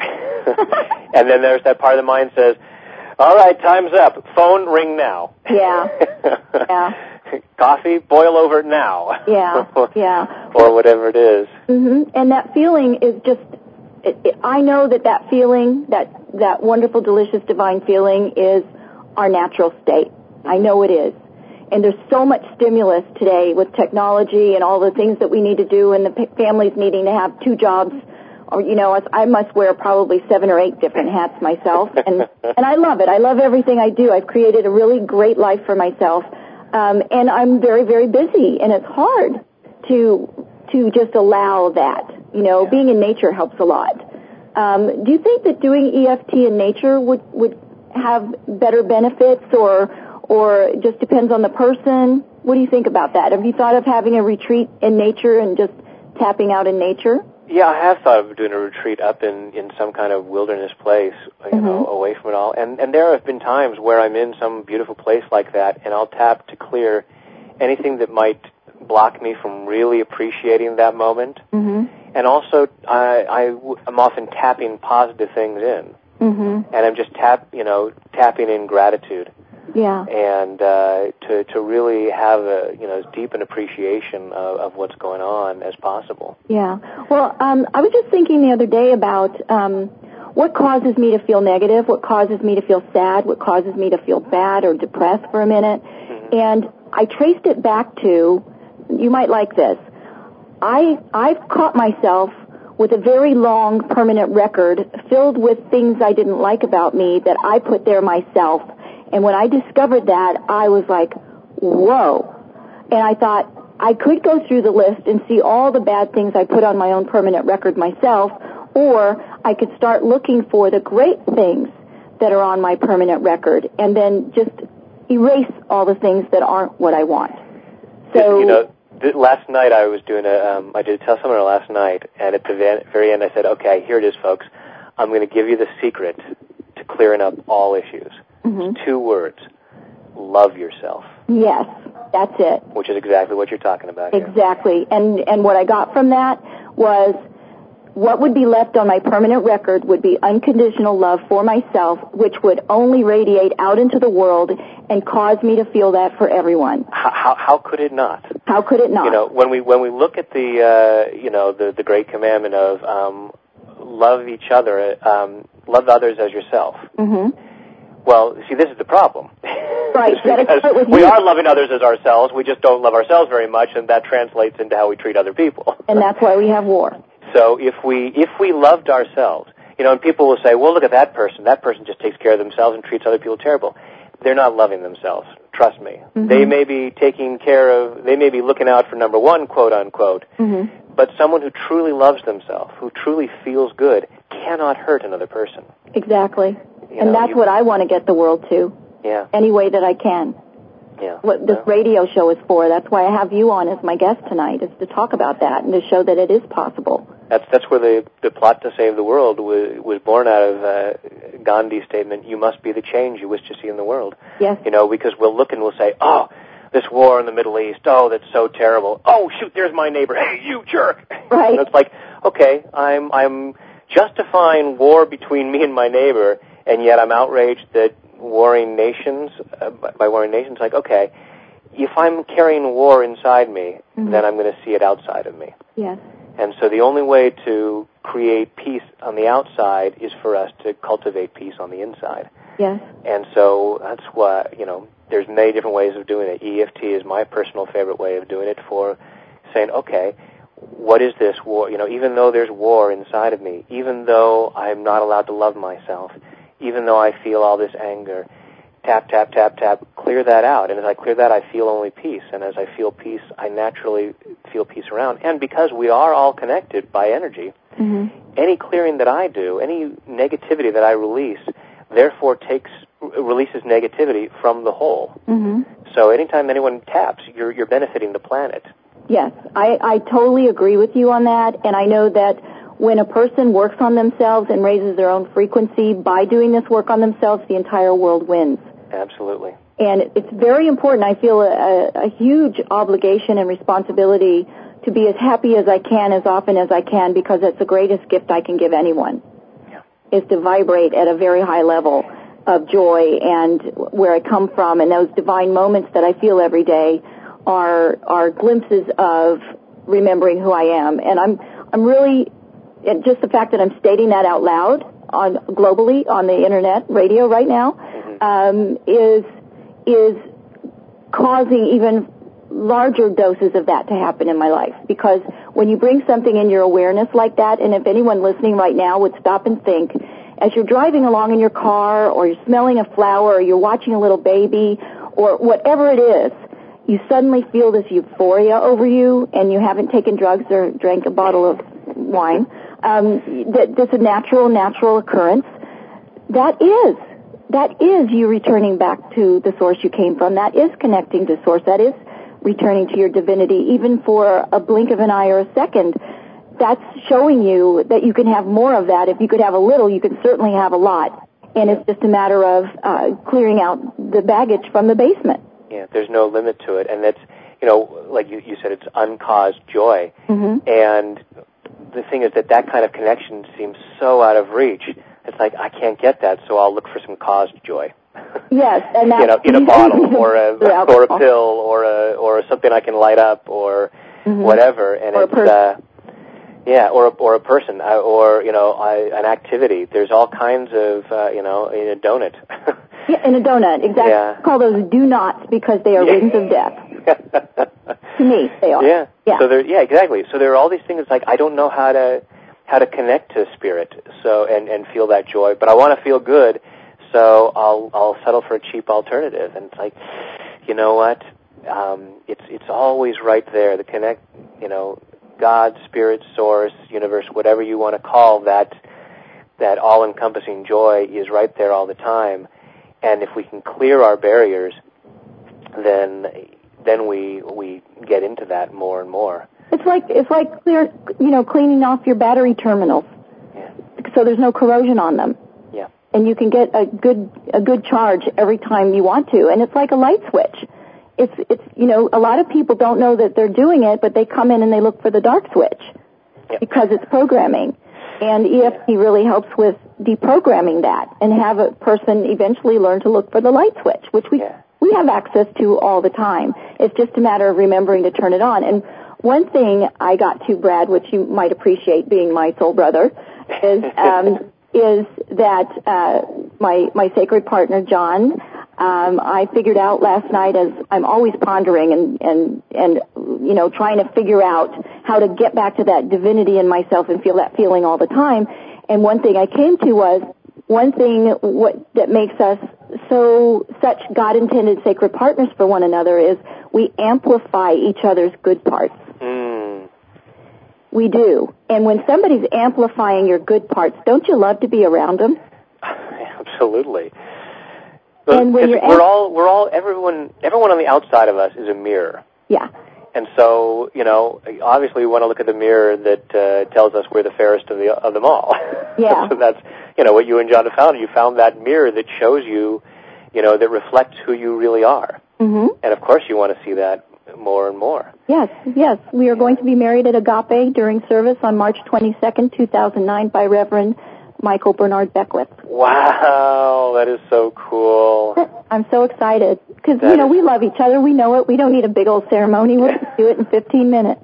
And then there's that part of the mind says, all right, time's up. Phone, ring now. Yeah. Yeah. Coffee, boil over now. Yeah. Yeah. Or whatever it is. Mm-hmm. And that feeling is just, it, it, I know that that feeling, that, that wonderful, delicious, divine feeling is our natural state. I know it is. And there's so much stimulus today with technology and all the things that we need to do, and the p- families needing to have two jobs. Or, you know, I must wear probably seven or eight different hats myself. And, and I love it. I love everything I do. I've created a really great life for myself. Um, and I'm very, very busy. And it's hard to to just allow that. You know, yeah. Being in nature helps a lot. Um, do you think that doing E F T in nature would, would have better benefits, or or it just depends on the person? What do you think about that? Have you thought of having a retreat in nature and just tapping out in nature? Yeah, I have thought of doing a retreat up in, in some kind of wilderness place, you mm-hmm. know, away from it all. And and there have been times where I'm in some beautiful place like that, and I'll tap to clear anything that might block me from really appreciating that moment. Mm-hmm. And also, I, I, I'm often tapping positive things in. Mm-hmm. And I'm just tap, you know, tapping in gratitude. Yeah. And uh, to to really have a you know as deep an appreciation of, of what's going on as possible. Yeah. Well, um, I was just thinking the other day about um, what causes me to feel negative, what causes me to feel sad, what causes me to feel bad or depressed for a minute, mm-hmm. and I traced it back to, you might like this, I I've caught myself with a very long permanent record filled with things I didn't like about me that I put there myself. And when I discovered that, I was like, whoa. And I thought, I could go through the list and see all the bad things I put on my own permanent record myself, or I could start looking for the great things that are on my permanent record and then just erase all the things that aren't what I want. So, you know, th- last night I was doing a, um, I did a tell seminar last night, and at the very end I said, okay, here it is, folks. I'm going to give you the secret to clearing up all issues. Mm-hmm. Two words. Love yourself. Yes, that's it. Which is exactly what you're talking about here. Exactly. And and what I got from that was what would be left on my permanent record would be unconditional love for myself, which would only radiate out into the world and cause me to feel that for everyone. How how, how could it not? How could it not? You know, when we when we look at the uh, you know the the great commandment of um, love each other, um, love others as yourself. Mm-hmm. Well, see, this is the problem. Right. Because we are loving others as ourselves. We just don't love ourselves very much, and that translates into how we treat other people. And that's why we have war. So if we if we loved ourselves, you know, and people will say, well, look at that person. That person just takes care of themselves and treats other people terrible. They're not loving themselves. Trust me. Mm-hmm. They may be taking care of, they may be looking out for number one, quote unquote, mm-hmm. but someone who truly loves themselves, who truly feels good, cannot hurt another person. Exactly. You and know, that's you, what I want to get the world to. Yeah. Any way that I can. Yeah. What this yeah. radio show is for. That's why I have you on as my guest tonight, is to talk about that and to show that it is possible. That's that's where the the plot to save the world was was born out of uh, Gandhi's statement, you must be the change you wish to see in the world. Yes. You know, because we'll look and we'll say, oh, this war in the Middle East, oh, that's so terrible. Oh, shoot, there's my neighbor. Hey, you jerk. Right. And it's like, okay, I'm I'm justifying war between me and my neighbor, and yet I'm outraged that warring nations, uh, by warring nations, like, okay, if I'm carrying war inside me, mm-hmm. then I'm going to see it outside of me. Yes. And so the only way to create peace on the outside is for us to cultivate peace on the inside. Yes. And so that's why, you know, there's many different ways of doing it. E F T is my personal favorite way of doing it, for saying, okay, what is this war? You know, even though there's war inside of me, even though I'm not allowed to love myself, even though I feel all this anger, tap, tap, tap, tap, clear that out. And as I clear that, I feel only peace. And as I feel peace, I naturally feel peace around. And because we are all connected by energy, mm-hmm. any clearing that I do, any negativity that I release, therefore takes releases negativity from the whole. Mm-hmm. So anytime anyone taps, you're you're benefiting the planet. Yes, I, I totally agree with you on that. And I know that when a person works on themselves and raises their own frequency by doing this work on themselves, the entire world wins. Absolutely. And it's very important. I feel a, a huge obligation and responsibility to be as happy as I can as often as I can, because it's the greatest gift I can give anyone, yeah. is to vibrate at a very high level of joy and where I come from. And those divine moments that I feel every day are are glimpses of remembering who I am. And I'm I'm really, just the fact that I'm stating that out loud on globally on the internet radio right now, mm-hmm. um, is is causing even larger doses of that to happen in my life. Because when you bring something in your awareness like that, and if anyone listening right now would stop and think, as you're driving along in your car, or you're smelling a flower, or you're watching a little baby, or whatever it is, you suddenly feel this euphoria over you, and you haven't taken drugs or drank a bottle of wine. Um, that this is a natural, natural occurrence. That is, that is you returning back to the source you came from. That is connecting to source. That is returning to your divinity, even for a blink of an eye or a second. That's showing you that you can have more of that. If you could have a little, you can certainly have a lot. And it's just a matter of uh, clearing out the baggage from the basement. Yeah, there's no limit to it. And that's, you know, like you, you said, it's uncaused joy. Mm-hmm. And the thing is that that kind of connection seems so out of reach. It's like, I can't get that, so I'll look for some caused joy. Yes, and that's, you know, in a bottle or a or a pill or a or something I can light up or mm-hmm. whatever. And or it's uh, yeah, or a, or a person uh, or you know I, an activity. There's all kinds of uh, you know in a donut. Yeah, in a donut, exactly. Yeah. Call those do nots because they are rings of death. To me, they are. Yeah. Yeah. So there, yeah, exactly. So there are all these things like I don't know how to how to connect to spirit, so and, and feel that joy, but I want to feel good, so I'll I'll settle for a cheap alternative. And it's like, you know what? Um, it's it's always right there. The connect, you know, God, spirit, source, universe, whatever you want to call that that all-encompassing joy is right there all the time. And if we can clear our barriers, then then we we get into that more and more. It's like it's like clear, you know, cleaning off your battery terminals, yeah. so there's no corrosion on them. Yeah. And you can get a good a good charge every time you want to, and it's like a light switch. It's it's you know, a lot of people don't know that they're doing it, but they come in and they look for the dark switch yeah. because it's programming. And E F T really helps with deprogramming that and have a person eventually learn to look for the light switch, which we yeah. we have access to all the time. It's just a matter of remembering to turn it on. And one thing I got to, Brad, which you might appreciate being my soul brother, is um, is that uh, my my sacred partner, John, um, I figured out last night, as I'm always pondering and, and, and, you know, trying to figure out how to get back to that divinity in myself and feel that feeling all the time. And one thing I came to was, one thing what that makes us so such God-intended sacred partners for one another is we amplify each other's good parts. Mm. We do. And when somebody's amplifying your good parts, don't you love to be around them? Absolutely. But and when you're we're amp- all, we're all, everyone, everyone on the outside of us is a mirror. Yeah. And so, you know, obviously we want to look at the mirror that uh, tells us we're the fairest of, the, of them all. Yeah. So that's, you know, what you and John have found. You found that mirror that shows you, you know, that reflects who you really are. Mm-hmm. And of course you want to see that more and more. Yes, yes. We are going to be married at Agape during service on March twenty-second, two thousand nine by Reverend Michael Bernard Beckwith. Wow, that is so cool. I'm so excited because, you know, we love each other. We know it. We don't need a big old ceremony. We'll just do it in fifteen minutes.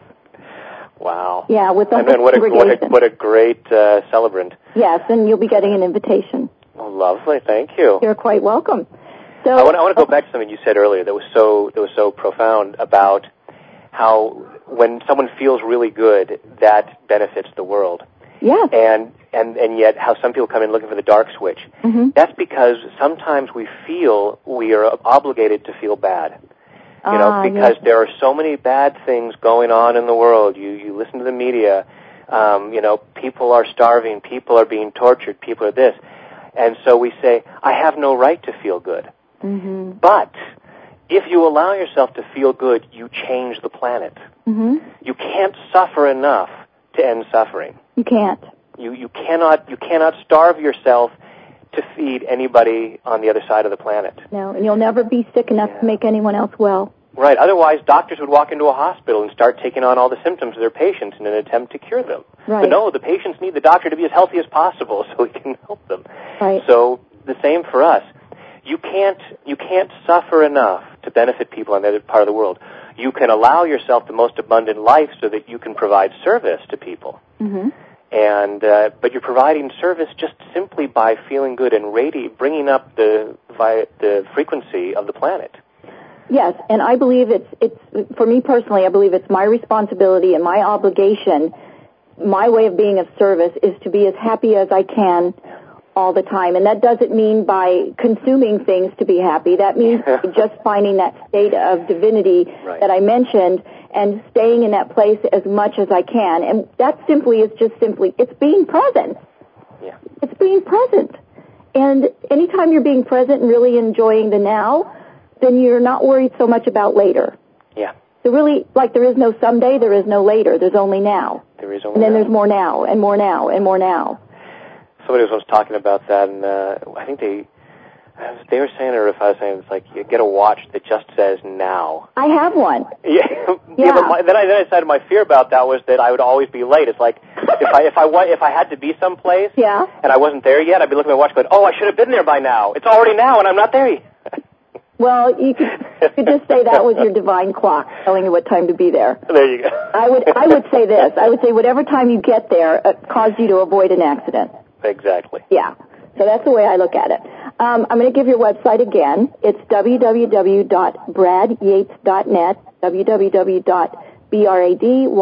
Wow. Yeah, with the and then what a, what a, what a great uh, celebrant. Yes, and you'll be getting an invitation. Oh, lovely. Thank you. You're quite welcome. So I want, I want to go back to something you said earlier that was so that was so profound about how when someone feels really good, that benefits the world. Yes. And and and yet how some people come in looking for the dark switch. Mm-hmm. That's because sometimes we feel we are obligated to feel bad. You know, ah, because yes. there are so many bad things going on in the world. You you listen to the media. Um, you know, people are starving. People are being tortured. People are this. And so we say, I have no right to feel good. Mm-hmm. But if you allow yourself to feel good, you change the planet. Mm-hmm. You can't suffer enough to end suffering. You can't. You you cannot you cannot starve yourself to feed anybody on the other side of the planet. No, and you'll never be sick enough yeah. to make anyone else well. Right. Otherwise, doctors would walk into a hospital and start taking on all the symptoms of their patients in an attempt to cure them. Right. But no, the patients need the doctor to be as healthy as possible so he can help them. Right. So the same for us. You can't you can't suffer enough to benefit people in the other part of the world. You can allow yourself the most abundant life so that you can provide service to people. Mm-hmm. And uh, but you're providing service just simply by feeling good and radi- bringing up the vi- the frequency of the planet. Yes, and I believe it's it's for me personally. I believe it's my responsibility and my obligation. My way of being of service is to be as happy as I can all the time, and that doesn't mean by consuming things to be happy. That means just finding that state of divinity right. that I mentioned and staying in that place as much as I can. And that simply is just simply it's being present. Yeah. It's being present, and anytime you're being present and really enjoying the now, then you're not worried so much about later. Yeah. So really, like there is no someday, there is no later. There's only now. There is only And then now. there's more now, and more now, and more now. Somebody was talking about that, and uh, I think they they were saying, or if I was saying, it's like you get a watch that just says now. I have one. Yeah. Yeah. yeah but my, then I then I decided my fear about that was that I would always be late. It's like if I if I wa- if I had to be someplace, yeah. and I wasn't there yet, I'd be looking at my watch, going, "Oh, I should have been there by now. It's already now, and I'm not there yet." Well, you could, you could just say that was your divine clock telling you what time to be there. There you go. I would I would say this. I would say whatever time you get there uh, caused you to avoid an accident. Exactly. Yeah. So that's the way I look at it. Um, I'm going to give your website again. It's w w w dot brad yates dot net, w w w dot brad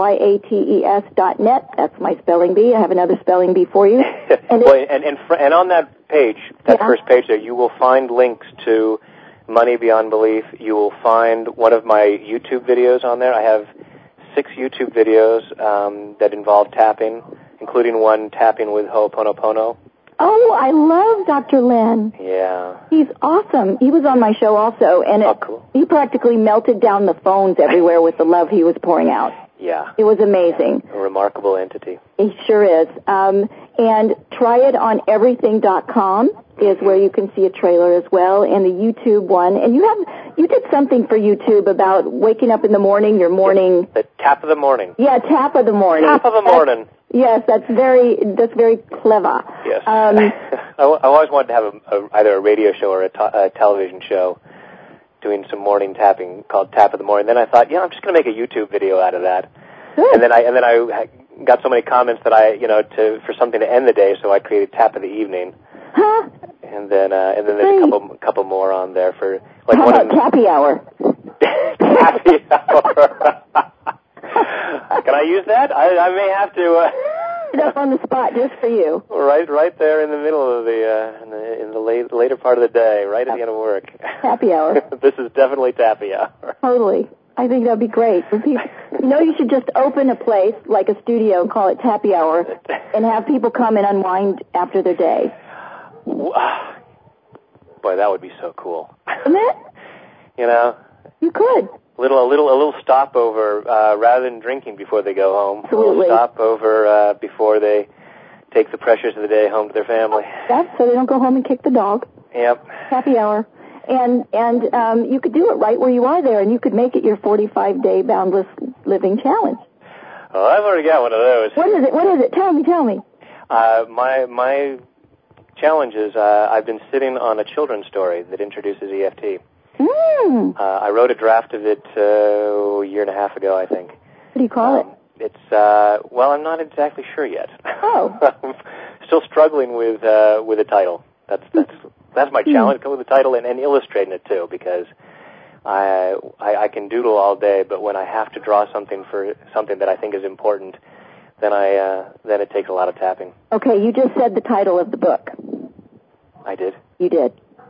yates dot net. That's my spelling bee. I have another spelling bee for you. And well, and, and, fr- and on that page, that yeah. first page there, you will find links to Money Beyond Belief. You will find one of my YouTube videos on there. I have six YouTube videos um, that involve tapping, including one tapping with Ho'oponopono. Oh, I love Doctor Len. Yeah. He's awesome. He was on my show also, and it, oh, cool. he practically melted down the phones everywhere with the love he was pouring out. Yeah. It was amazing. A remarkable entity. He sure is. Um, and try it on everything dot com is where you can see a trailer as well, and the YouTube one. And you have you did something for YouTube about waking up in the morning, your morning. The tap of the morning. Yeah, tap of the morning. Tap of the morning. That's, yes, that's very that's very clever. Yes. Um, I, I always wanted to have a, a, either a radio show or a, to, a television show doing some morning tapping called Tap of the Morning. Then I thought, yeah, I'm just going to make a YouTube video out of that. Good. And then I and then I got so many comments that I, you know, to for something to end the day, so I created Tap of the Evening. Huh? And then uh, and then there's Great. a couple couple more on there for like How one about of them, Tappy Hour? Tappy Hour. Can I use that? I, I may have to. Uh, Put up on the spot just for you. Right, right there in the middle of the uh, in the, in the late, later part of the day, right at the end of work. Happy hour. This is definitely Tappy Hour. Totally. I think that'd be great for people. You know, you should just open a place like a studio and call it Tappy Hour, and have people come and unwind after their day. Boy, that would be so cool. Isn't it? You know, you could. Little a little a little stopover uh, rather than drinking before they go home. Absolutely. A little stopover uh, before they take the pressures of the day home to their family. That's so they don't go home and kick the dog. Yep. Happy hour. And and um, you could do it right where you are there, and you could make it your forty-five day boundless living challenge. Oh, I've already got one of those. What is it? What is it? Tell me, tell me. Uh, my my challenge is uh, I've been sitting on a children's story that introduces E F T. Mm. Uh, I wrote a draft of it uh, a year and a half ago, I think. What do you call um, it? It's, uh, well, I'm not exactly sure yet. Oh. I'm still struggling with uh, with a title. That's that's that's my challenge, come with a title and, and illustrating it, too, because I, I I can doodle all day, but when I have to draw something for something that I think is important, then I uh, then it takes a lot of tapping. Okay, you just said the title of the book. I did? You did.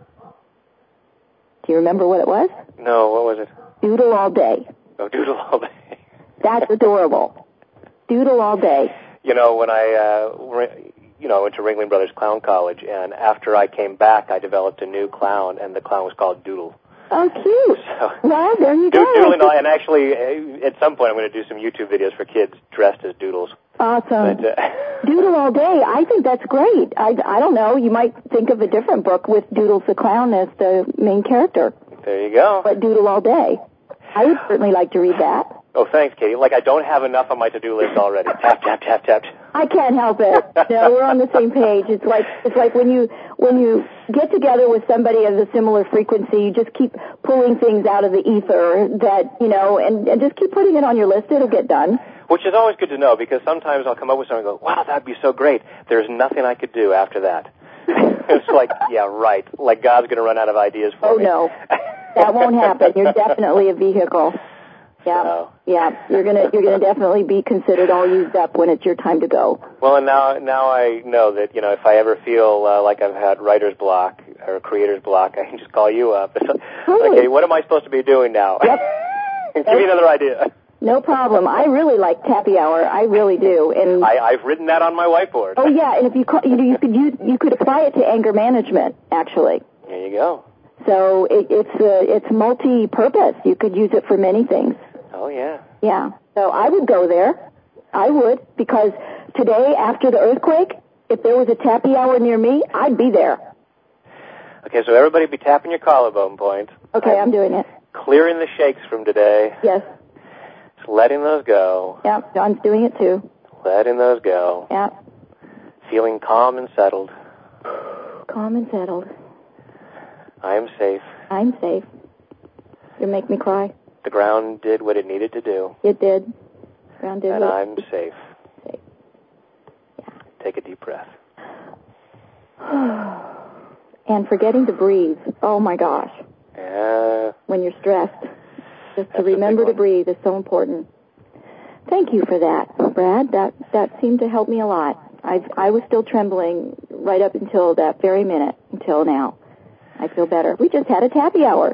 Do you remember what it was? No, what was it? Doodle all day. Oh, doodle all day. That's adorable. Doodle all day. You know, when I, uh, re- you know, went to Ringling Brothers Clown College, and after I came back, I developed a new clown, and the clown was called Doodle. Oh, cute. So, well, there you do- go. Doodling all, and actually, uh, at some point, I'm going to do some YouTube videos for kids dressed as doodles. Awesome. But, uh, Doodle all day. I think that's great. I, I don't know. You might think of a different book with Doodles the Clown as the main character. There you go. But Doodle all day. I would certainly like to read that. Oh, thanks, Katie. Like, I don't have enough on my to-do list already. Tap, tap, tap, tap. I can't help it. No, we're on the same page. It's like it's like when you when you get together with somebody of a similar frequency, you just keep pulling things out of the ether that, you know, and, and just keep putting it on your list. It'll get done. Which is always good to know, because sometimes I'll come up with something and go, wow, that'd be so great. There's nothing I could do after that. It's like, yeah, right. Like God's going to run out of ideas for oh, me. Oh, no. That won't happen. You're definitely a vehicle. Yeah, so. yeah. You're gonna you're gonna definitely be considered all used up when it's your time to go. Well, and now now I know that, you know, if I ever feel uh, like I've had writer's block or creator's block, I can just call you up. Totally. Okay, what am I supposed to be doing now? Yep. Give me another idea. No problem. I really like Tappy Hour. I really do. And I, I've written that on my whiteboard. Oh yeah, and if you call, you, you could use, you could apply it to anger management actually. There you go. So it, it's uh, it's multi-purpose. You could use it for many things. Oh yeah. Yeah. So I would go there. I would, because today after the earthquake, if there was a Tappy Hour near me, I'd be there. Okay, so everybody be tapping your collarbone points. Okay, I'm, I'm doing it. Clearing the shakes from today. Yes. Just letting those go. Yeah, John's doing it too. Letting those go. Yeah. Feeling calm and settled. Calm and settled. I am safe. I'm safe. You make me cry. The ground did what it needed to do. It did. The ground did and what I'm it safe. Safe. Yeah. Take a deep breath. And forgetting to breathe. Oh my gosh. Yeah. When you're stressed. Just That's to remember to breathe is so important. Thank you for that, Brad. That that seemed to help me a lot. I I was still trembling right up until that very minute, until now. I feel better. We just had a Tappy Hour.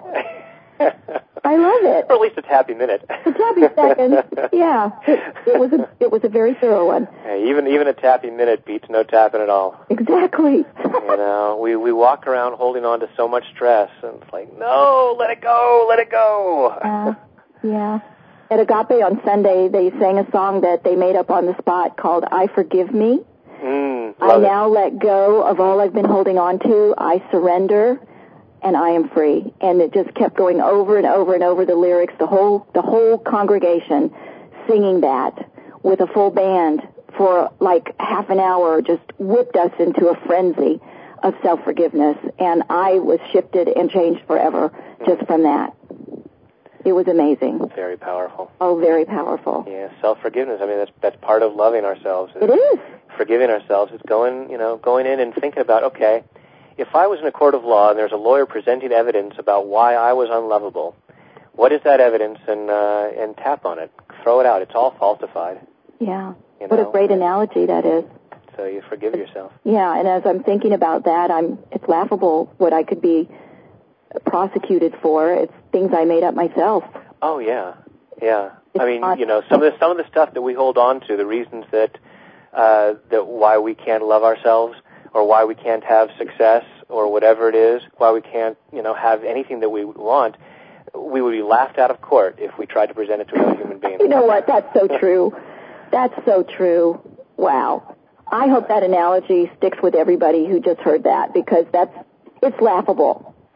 I love it. Or at least a tappy minute. A tappy second. Yeah. It, it was a it was a very thorough one. Hey, even even a tappy minute beats no tapping at all. Exactly. You know, we we walk around holding on to so much stress, and it's like, no, let it go, let it go. Uh, yeah. At Agape on Sunday, they sang a song that they made up on the spot called "I Forgive Me." Mm, I it. now let go of all I've been holding on to. I surrender, and I am free. And it just kept going over and over and over the lyrics. The whole the whole congregation singing that with a full band for like half an hour just whipped us into a frenzy of self-forgiveness. And I was shifted and changed forever just from that. It was amazing. Very powerful. Oh, very powerful. Yeah, self-forgiveness. I mean, that's that's part of loving ourselves. It is. Forgiving ourselves is going, you know, going in and thinking about, okay, if I was in a court of law and there's a lawyer presenting evidence about why I was unlovable, what is that evidence? And uh, and tap on it, throw it out. It's all falsified. Yeah. You what know? a great analogy that is. So you forgive yourself. Yeah, and as I'm thinking about that, I'm it's laughable what I could be prosecuted for. It's things I made up myself. Oh yeah, yeah. It's I mean, not, you know, some of the some of the stuff that we hold on to, the reasons that uh, that why we can't love ourselves, or why we can't have success, or whatever it is, why we can't, you know, have anything that we want, we would be laughed out of court if we tried to present it to another human being. You know what? That's so true. That's so true. Wow. I hope that analogy sticks with everybody who just heard that, because that's it's laughable.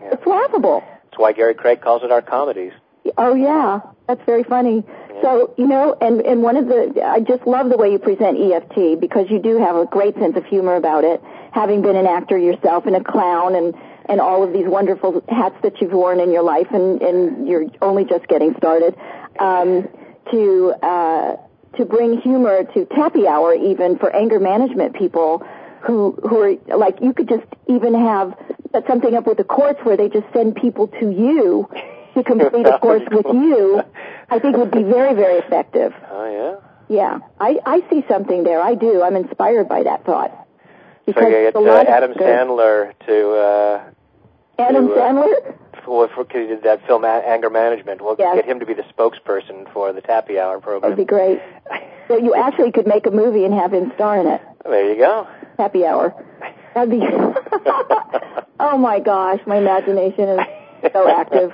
Yeah. It's laughable. That's why Gary Craig calls it our comedies. Oh, yeah. That's very funny. Yeah. So, you know, and, and one of the, I just love the way you present E F T because you do have a great sense of humor about it, having been an actor yourself and a clown and, and all of these wonderful hats that you've worn in your life, and, and you're only just getting started, um, to, uh, to bring humor to Tappy Hour even for anger management people who, who are, like, you could just even have set something up with the courts where they just send people to you to complete a course with you. I think would be very, very effective. Oh, yeah? Yeah. I, I see something there. I do. I'm inspired by that thought. Because so you get uh, Adam Sandler to... Uh, Adam to, Sandler? Uh, for, for, cause he did that film, Anger Management. We'll yes. get him to be the spokesperson for the Tappy Hour program. That would be great. So you actually could make a movie and have him star in it. There you go. Happy Hour. That'd be... Oh, my gosh. My imagination is so active.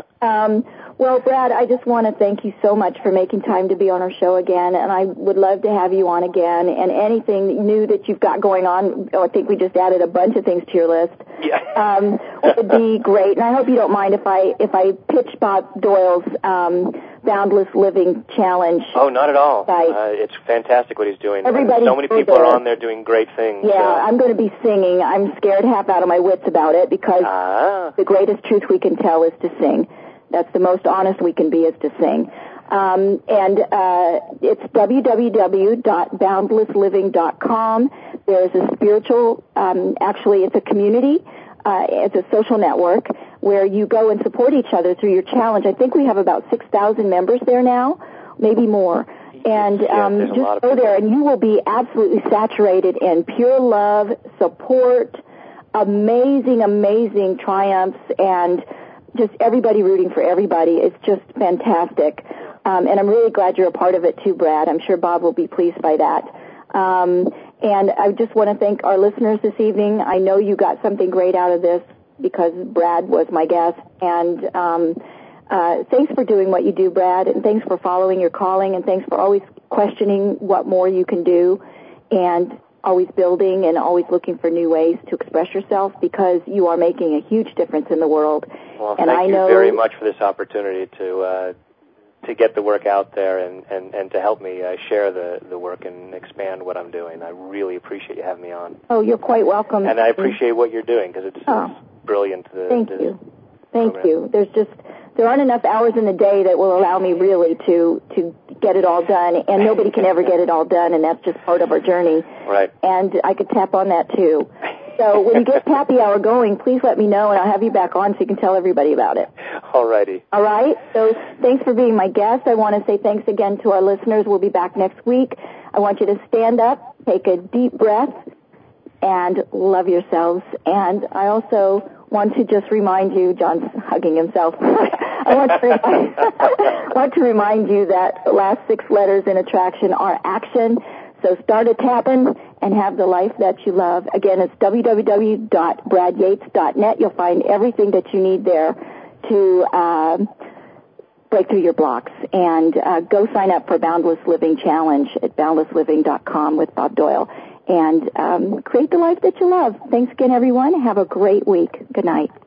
Um, well, Brad, I just want to thank you so much for making time to be on our show again, and I would love to have you on again. And anything new that you've got going on, oh, I think we just added a bunch of things to your list. Yeah. um, would be great. And I hope you don't mind if I if I pitch Bob Doyle's um, Boundless Living Challenge. Oh, not at all. Uh, it's fantastic what he's doing. Everybody, so many people there. Are on there doing great things. Yeah, so. I'm going to be singing. I'm scared half out of my wits about it because ah. the greatest truth we can tell is to sing. That's the most honest we can be, is to sing. Um, and uh, it's w w w dot boundless living dot com. There's a spiritual, um, actually it's a community, uh, it's a social network where you go and support each other through your challenge. I think we have about six thousand members there now, maybe more. And um, yeah, just go there and you will be absolutely saturated in pure love, support, amazing, amazing triumphs, and just everybody rooting for everybody. It's just fantastic. Um, and I'm really glad you're a part of it too, Brad. I'm sure Bob will be pleased by that. Um, and I just want to thank our listeners this evening. I know you got something great out of this because Brad was my guest. And um, uh, thanks for doing what you do, Brad, and thanks for following your calling, and thanks for always questioning what more you can do, and always building and always looking for new ways to express yourself, because you are making a huge difference in the world. Well, and thank I you know very much for this opportunity to uh, to get the work out there and, and, and to help me uh, share the, the work and expand what I'm doing. I really appreciate you having me on. Oh, you're quite welcome. And I appreciate what you're doing, because it's, oh. it's brilliant. The, thank the you. Thank program. you. There's just... There aren't enough hours in the day that will allow me really to, to get it all done, and nobody can ever get it all done, and that's just part of our journey. Right. And I could tap on that, too. So when you get Tappy Hour going, please let me know, and I'll have you back on so you can tell everybody about it. All righty. All right? So thanks for being my guest. I want to say thanks again to our listeners. We'll be back next week. I want you to stand up, take a deep breath, and love yourselves. And I also want to just remind you, John's hugging himself. I want to, remind, want to remind you that the last six letters in attraction are action. So start a tapping and have the life that you love. Again, it's w w w dot brad yates dot net. You'll find everything that you need there to uh, break through your blocks. And uh, go sign up for Boundless Living Challenge at boundless living dot com with Bob Doyle. And um, create the life that you love. Thanks again, everyone. Have a great week. Good night.